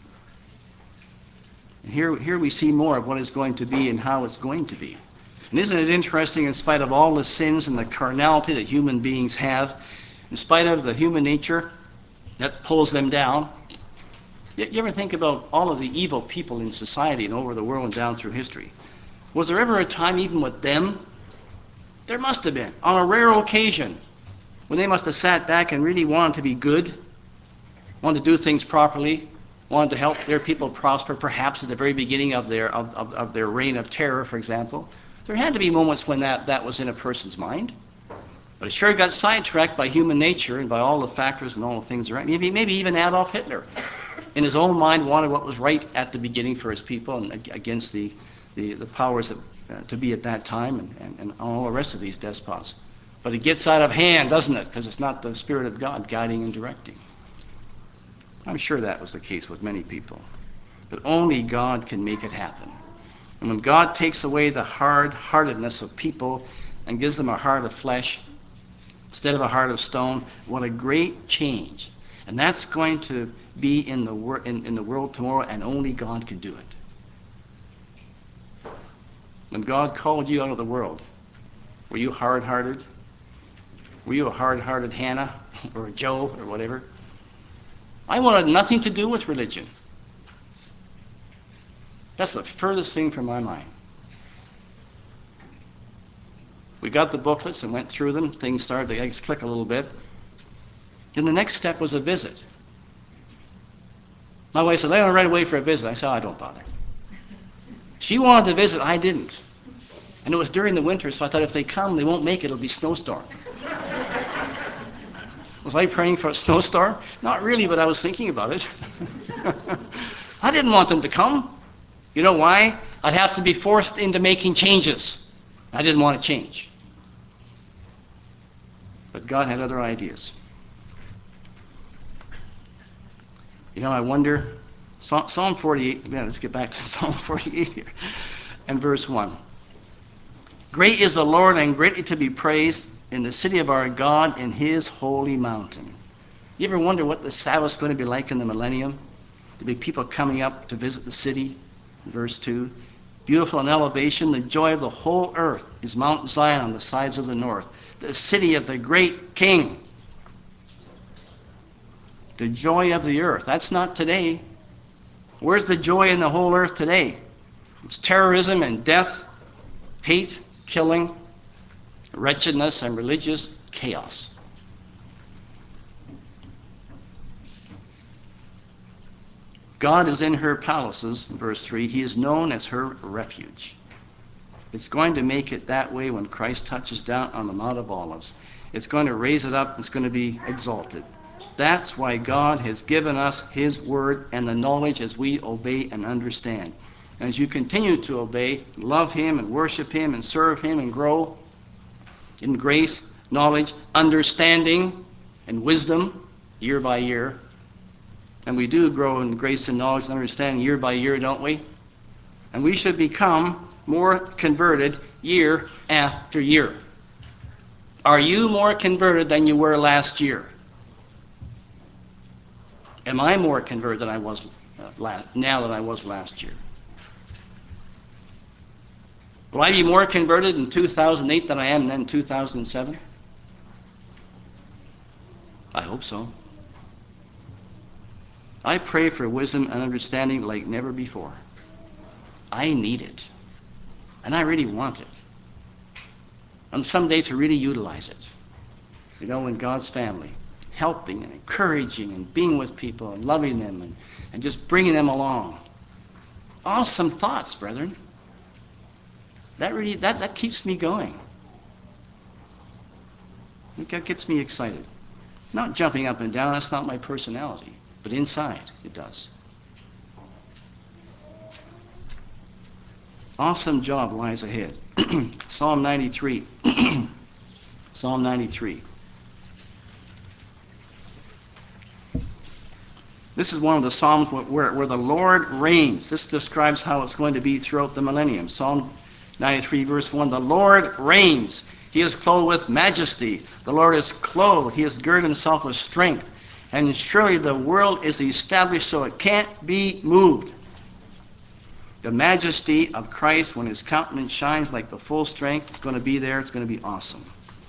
And here we see more of what is going to be and how it's going to be. And isn't it interesting, in spite of all the sins and the carnality that human beings have, in spite of the human nature that pulls them down, you ever think about all of the evil people in society and over the world and down through history? Was there ever a time, even with them? There must have been, on a rare occasion, when they must have sat back and really wanted to be good, wanted to do things properly, wanted to help their people prosper, perhaps at the very beginning of their reign of terror, for example. There had to be moments when that was in a person's mind. But it sure got sidetracked by human nature and by all the factors and all the things around. Maybe even Adolf Hitler, in his own mind, wanted what was right at the beginning for his people and against the powers that to be at that time and all the rest of these despots. But it gets out of hand, doesn't it? Because it's not the Spirit of God guiding and directing. I'm sure that was the case with many people. But only God can make it happen. And when God takes away the hard-heartedness of people and gives them a heart of flesh instead of a heart of stone, what a great change. And that's going to be in the world tomorrow, and only God can do it. When God called you out of the world, were you hard-hearted? Were you a hard-hearted Hannah or a Joe or whatever? I wanted nothing to do with religion. That's the furthest thing from my mind. We got the booklets and went through them. Things started to click a little bit. And the next step was a visit. My wife said, "I want right away for a visit." I said, "I don't bother." She wanted to visit, I didn't. And it was during the winter, so I thought if they come, they won't make it, it'll be snowstorm. Was I praying for a snowstorm? Not really, but I was thinking about it. I didn't want them to come. You know why? I'd have to be forced into making changes. I didn't want to change. But God had other ideas. I wonder, Psalm 48, let's get back to Psalm 48 here, and verse 1. "Great is the Lord and greatly to be praised in the city of our God in his holy mountain. You ever wonder what the Sabbath's going to be like in the millennium? There'll be people coming up to visit the city. Verse 2. Beautiful in elevation, the joy of the whole earth is Mount Zion on the sides of the north, the city of the great King. The joy of the earth. That's not today. Where's the joy in the whole earth today? It's terrorism and death, hate, killing, wretchedness, and religious chaos. God is in her palaces, verse 3. He is known as her refuge. It's going to make it that way when Christ touches down on the Mount of Olives. It's going to raise it up. It's going to be exalted. That's why God has given us his word and the knowledge as we obey and understand. And as you continue to obey, love him and worship him and serve him and grow in grace, knowledge, understanding, and wisdom year by year. And we do grow in grace and knowledge and understanding year by year, don't we? And we should become more converted year after year. Are you more converted than you were last year? Am I more converted than I was now than I was last year? Will I be more converted in 2008 than I am in 2007? I hope so. I pray for wisdom and understanding like never before. I need it. And I really want it. And someday to really utilize it. You know, in God's family. Helping and encouraging and being with people and loving them and just bringing them along. Awesome thoughts, brethren. That keeps me going. That gets me excited. Not jumping up and down, that's not my personality. But inside, it does. Awesome job lies ahead. Psalm 93. Psalm 93. This is one of the Psalms where the Lord reigns. This describes how it's going to be throughout the millennium. Psalm 93, verse 1. The Lord reigns. He is clothed with majesty. The Lord is clothed. He has girded himself with strength. And surely the world is established so it can't be moved. The majesty of Christ, when his countenance shines like the full strength, it's going to be there. It's going to be awesome.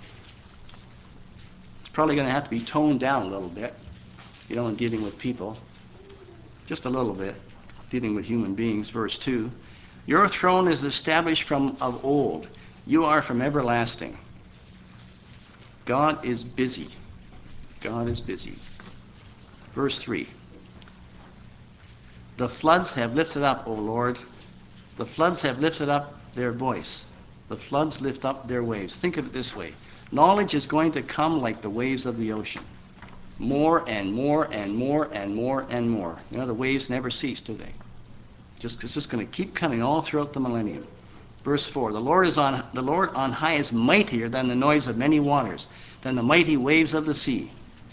It's probably going to have to be toned down a little bit. You know, in dealing with people, just a little bit, dealing with human beings. Verse 2, your throne is established from of old. You are from everlasting. God is busy. God is busy. Verse 3, the floods have lifted up, O Lord. The floods have lifted up their voice. The floods lift up their waves. Think of it this way. Knowledge is going to come like the waves of the ocean. More and more and more and more and more. You know, the waves never cease, do they? It's just going to keep coming all throughout the millennium. Verse 4, the Lord on high is mightier than the noise of many waters, than the mighty waves of the sea.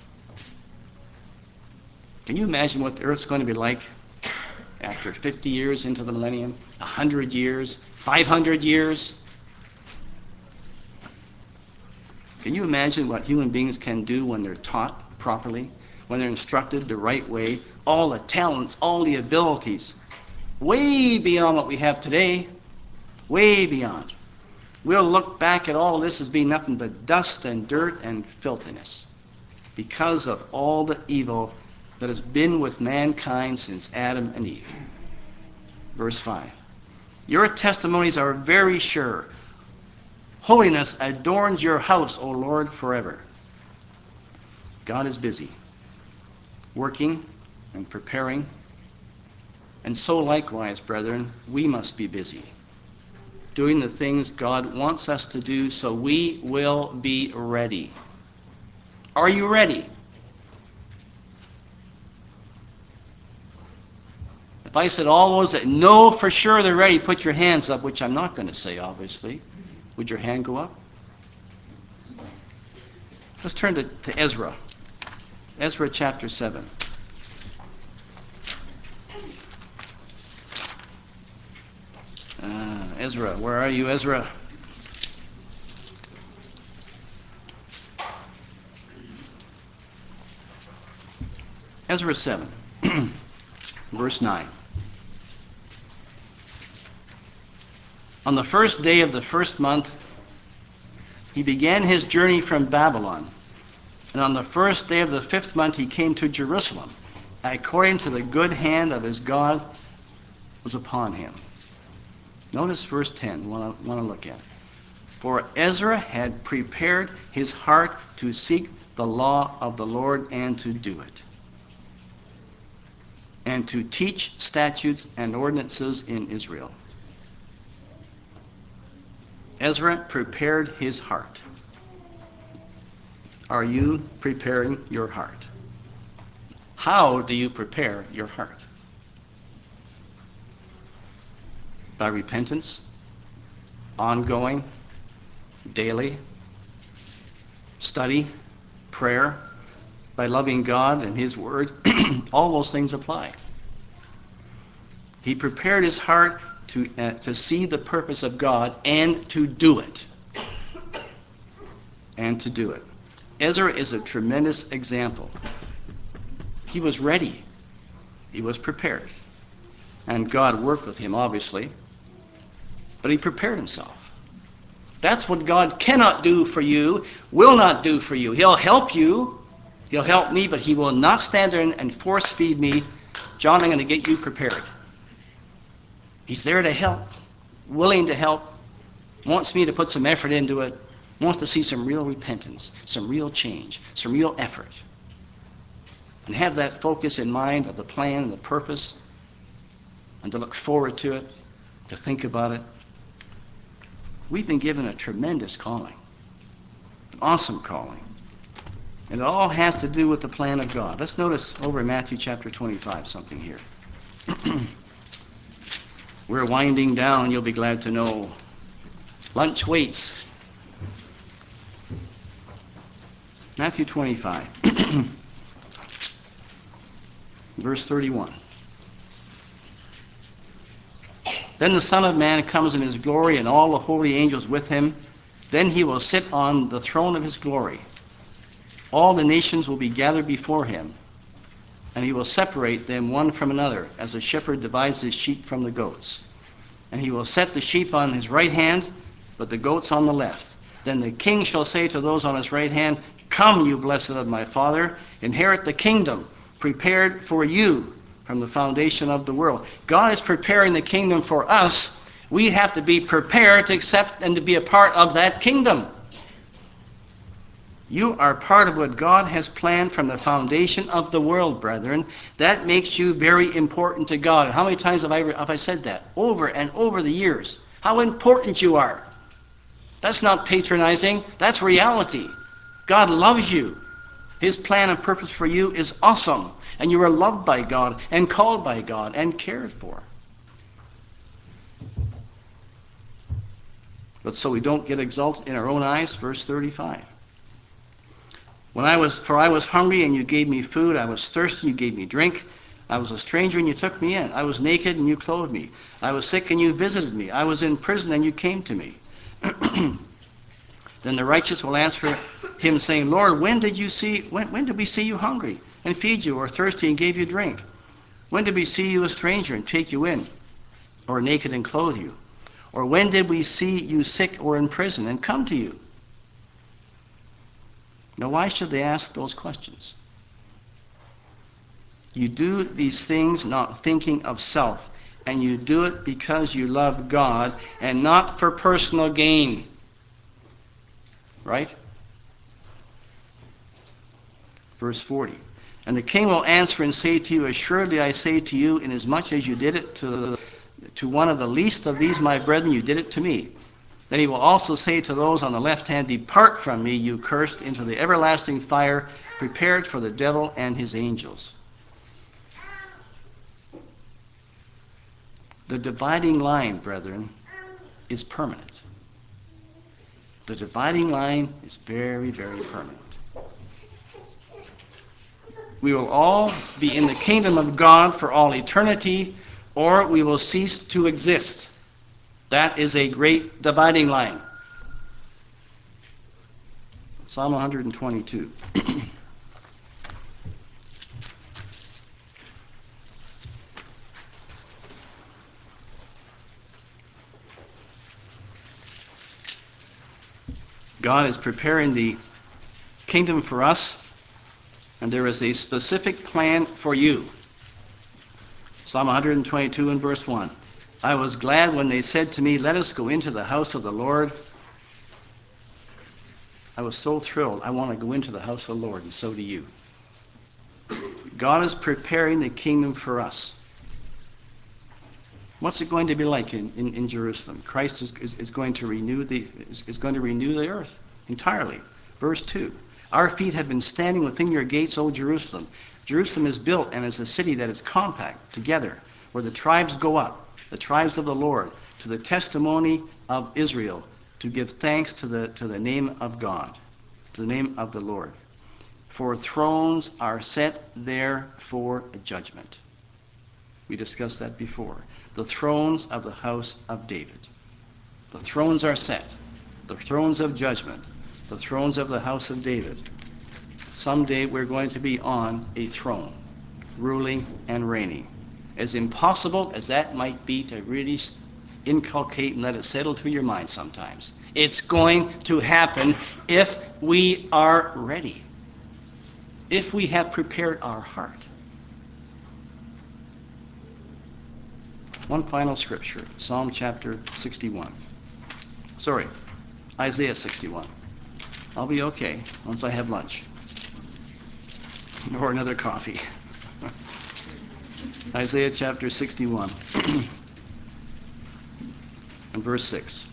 Can you imagine what the earth's going to be like after 50 years into the millennium, 100 years, 500 years? Can you imagine what human beings can do when they're taught properly, when they're instructed the right way, all the talents, all the abilities, way beyond what we have today, way beyond. We'll look back at all this as being nothing but dust and dirt and filthiness because of all the evil that has been with mankind since Adam and Eve. Verse 5, your testimonies are very sure. Holiness adorns your house, O Lord, forever. God is busy, working and preparing. And so likewise, brethren, we must be busy, doing the things God wants us to do so we will be ready. Are you ready? If I said all those that know for sure they're ready, put your hands up, which I'm not going to say, obviously. Would your hand go up? Let's turn to Ezra. Ezra chapter 7. Ezra, where are you, Ezra? Ezra 7, verse 9. On the first day of the first month, he began his journey from Babylon. And on the first day of the 5th month, he came to Jerusalem, according to the good hand of his God was upon him. Notice verse 10, want to look at. For Ezra had prepared his heart to seek the law of the Lord and to do it, and to teach statutes and ordinances in Israel. Ezra prepared his heart. Are you preparing your heart? How do you prepare your heart? By repentance, ongoing, daily, study, prayer, by loving God and his word. All those things apply. He prepared his heart to see the purpose of God and to do it. And to do it. Ezra is a tremendous example. He was ready. He was prepared. And God worked with him, obviously. But he prepared himself. That's what God cannot do for you, will not do for you. He'll help you. He'll help me, but he will not stand there and force feed me. John, I'm going to get you prepared. He's there to help, willing to help, wants me to put some effort into it, wants to see some real repentance, some real change, some real effort. And have that focus in mind of the plan and the purpose, and to look forward to it, to think about it. We've been given a tremendous calling, an awesome calling. And it all has to do with the plan of God. Let's notice over in Matthew chapter 25 something here. We're winding down, you'll be glad to know. Lunch waits. Matthew 25, verse 31. Then the Son of Man comes in his glory, and all the holy angels with him. Then he will sit on the throne of his glory. All the nations will be gathered before him, and he will separate them one from another, as a shepherd divides his sheep from the goats. And he will set the sheep on his right hand, but the goats on the left. Then the king shall say to those on his right hand, Come, you blessed of my Father, inherit the kingdom prepared for you from the foundation of the world. God is preparing the kingdom for us. We have to be prepared to accept and to be a part of that kingdom. You are part of what God has planned from the foundation of the world, brethren. That makes you very important to God. And how many times have I said that? Over and over the years. How important you are. That's not patronizing. That's reality. God loves you. His plan and purpose for you is awesome. And you are loved by God and called by God and cared for. But so we don't get exalted in our own eyes, verse 35. For I was hungry, and you gave me food. I was thirsty, you gave me drink. I was a stranger, and you took me in. I was naked, and you clothed me. I was sick, and you visited me. I was in prison, and you came to me. Then the righteous will answer him, saying, Lord, when did we see you hungry, and feed you, or thirsty, and gave you drink? When did we see you a stranger, and take you in, or naked, and clothe you? Or when did we see you sick or in prison, and come to you? Now, why should they ask those questions? You do these things not thinking of self, and you do it because you love God and not for personal gain. Right? Verse 40. And the king will answer and say to you, Assuredly I say to you, inasmuch as you did it to one of the least of these my brethren, you did it to me. Then he will also say to those on the left hand, Depart from me, you cursed, into the everlasting fire, prepared for the devil and his angels. The dividing line, brethren, is permanent. The dividing line is very, very permanent. We will all be in the kingdom of God for all eternity, or we will cease to exist. That is a great dividing line. Psalm 122. God is preparing the kingdom for us, and there is a specific plan for you. Psalm 122 and verse 1. I was glad when they said to me, let us go into the house of the Lord. I was so thrilled. I want to go into the house of the Lord, and so do you. God is preparing the kingdom for us. What's it going to be like in Jerusalem? Christ is going to renew the earth entirely. Verse 2. Our feet have been standing within your gates, O Jerusalem. Jerusalem is built and is a city that is compact together, where the tribes go up, the tribes of the Lord, to the testimony of Israel, to give thanks to the name of God, to the name of the Lord. For thrones are set there for judgment. We discussed that before. The thrones of the house of David. The thrones are set. The thrones of judgment. The thrones of the house of David. Someday we're going to be on a throne, ruling and reigning. As impossible as that might be to really inculcate and let it settle to your mind sometimes, it's going to happen if we are ready, if we have prepared our heart. One final scripture, Psalm chapter 61. Sorry, Isaiah 61. I'll be okay once I have lunch. Or another coffee. Isaiah chapter 61 and verse 6.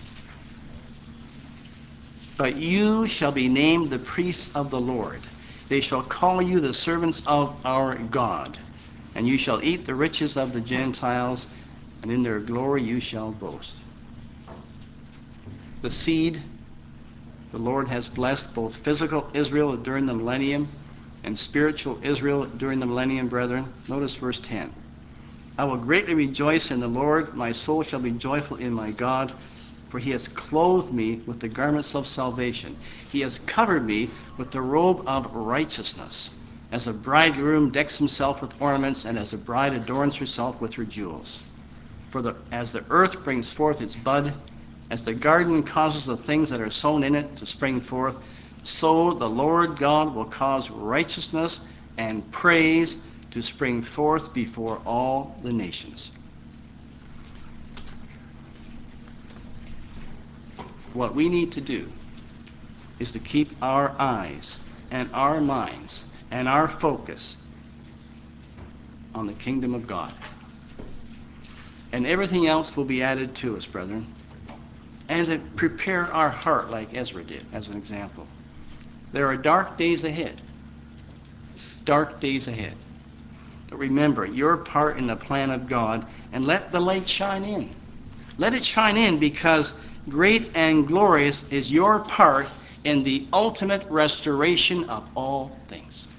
But you shall be named the priests of the Lord. They shall call you the servants of our God. And you shall eat the riches of the Gentiles, and in their glory you shall boast. The seed, the Lord has blessed both physical Israel during the millennium and spiritual Israel during the millennium, brethren. Notice verse 10. I will greatly rejoice in the Lord. My soul shall be joyful in my God, for he has clothed me with the garments of salvation. He has covered me with the robe of righteousness, as a bridegroom decks himself with ornaments, and as a bride adorns herself with her jewels. As the earth brings forth its bud, as the garden causes the things that are sown in it to spring forth, so the Lord God will cause righteousness and praise to spring forth before all the nations. What we need to do is to keep our eyes and our minds and our focus on the kingdom of God. And everything else will be added to us, brethren. And to prepare our heart like Ezra did, as an example. There are dark days ahead. Dark days ahead. But remember your part in the plan of God, and let the light shine in. Let it shine in, because great and glorious is your part in the ultimate restoration of all things.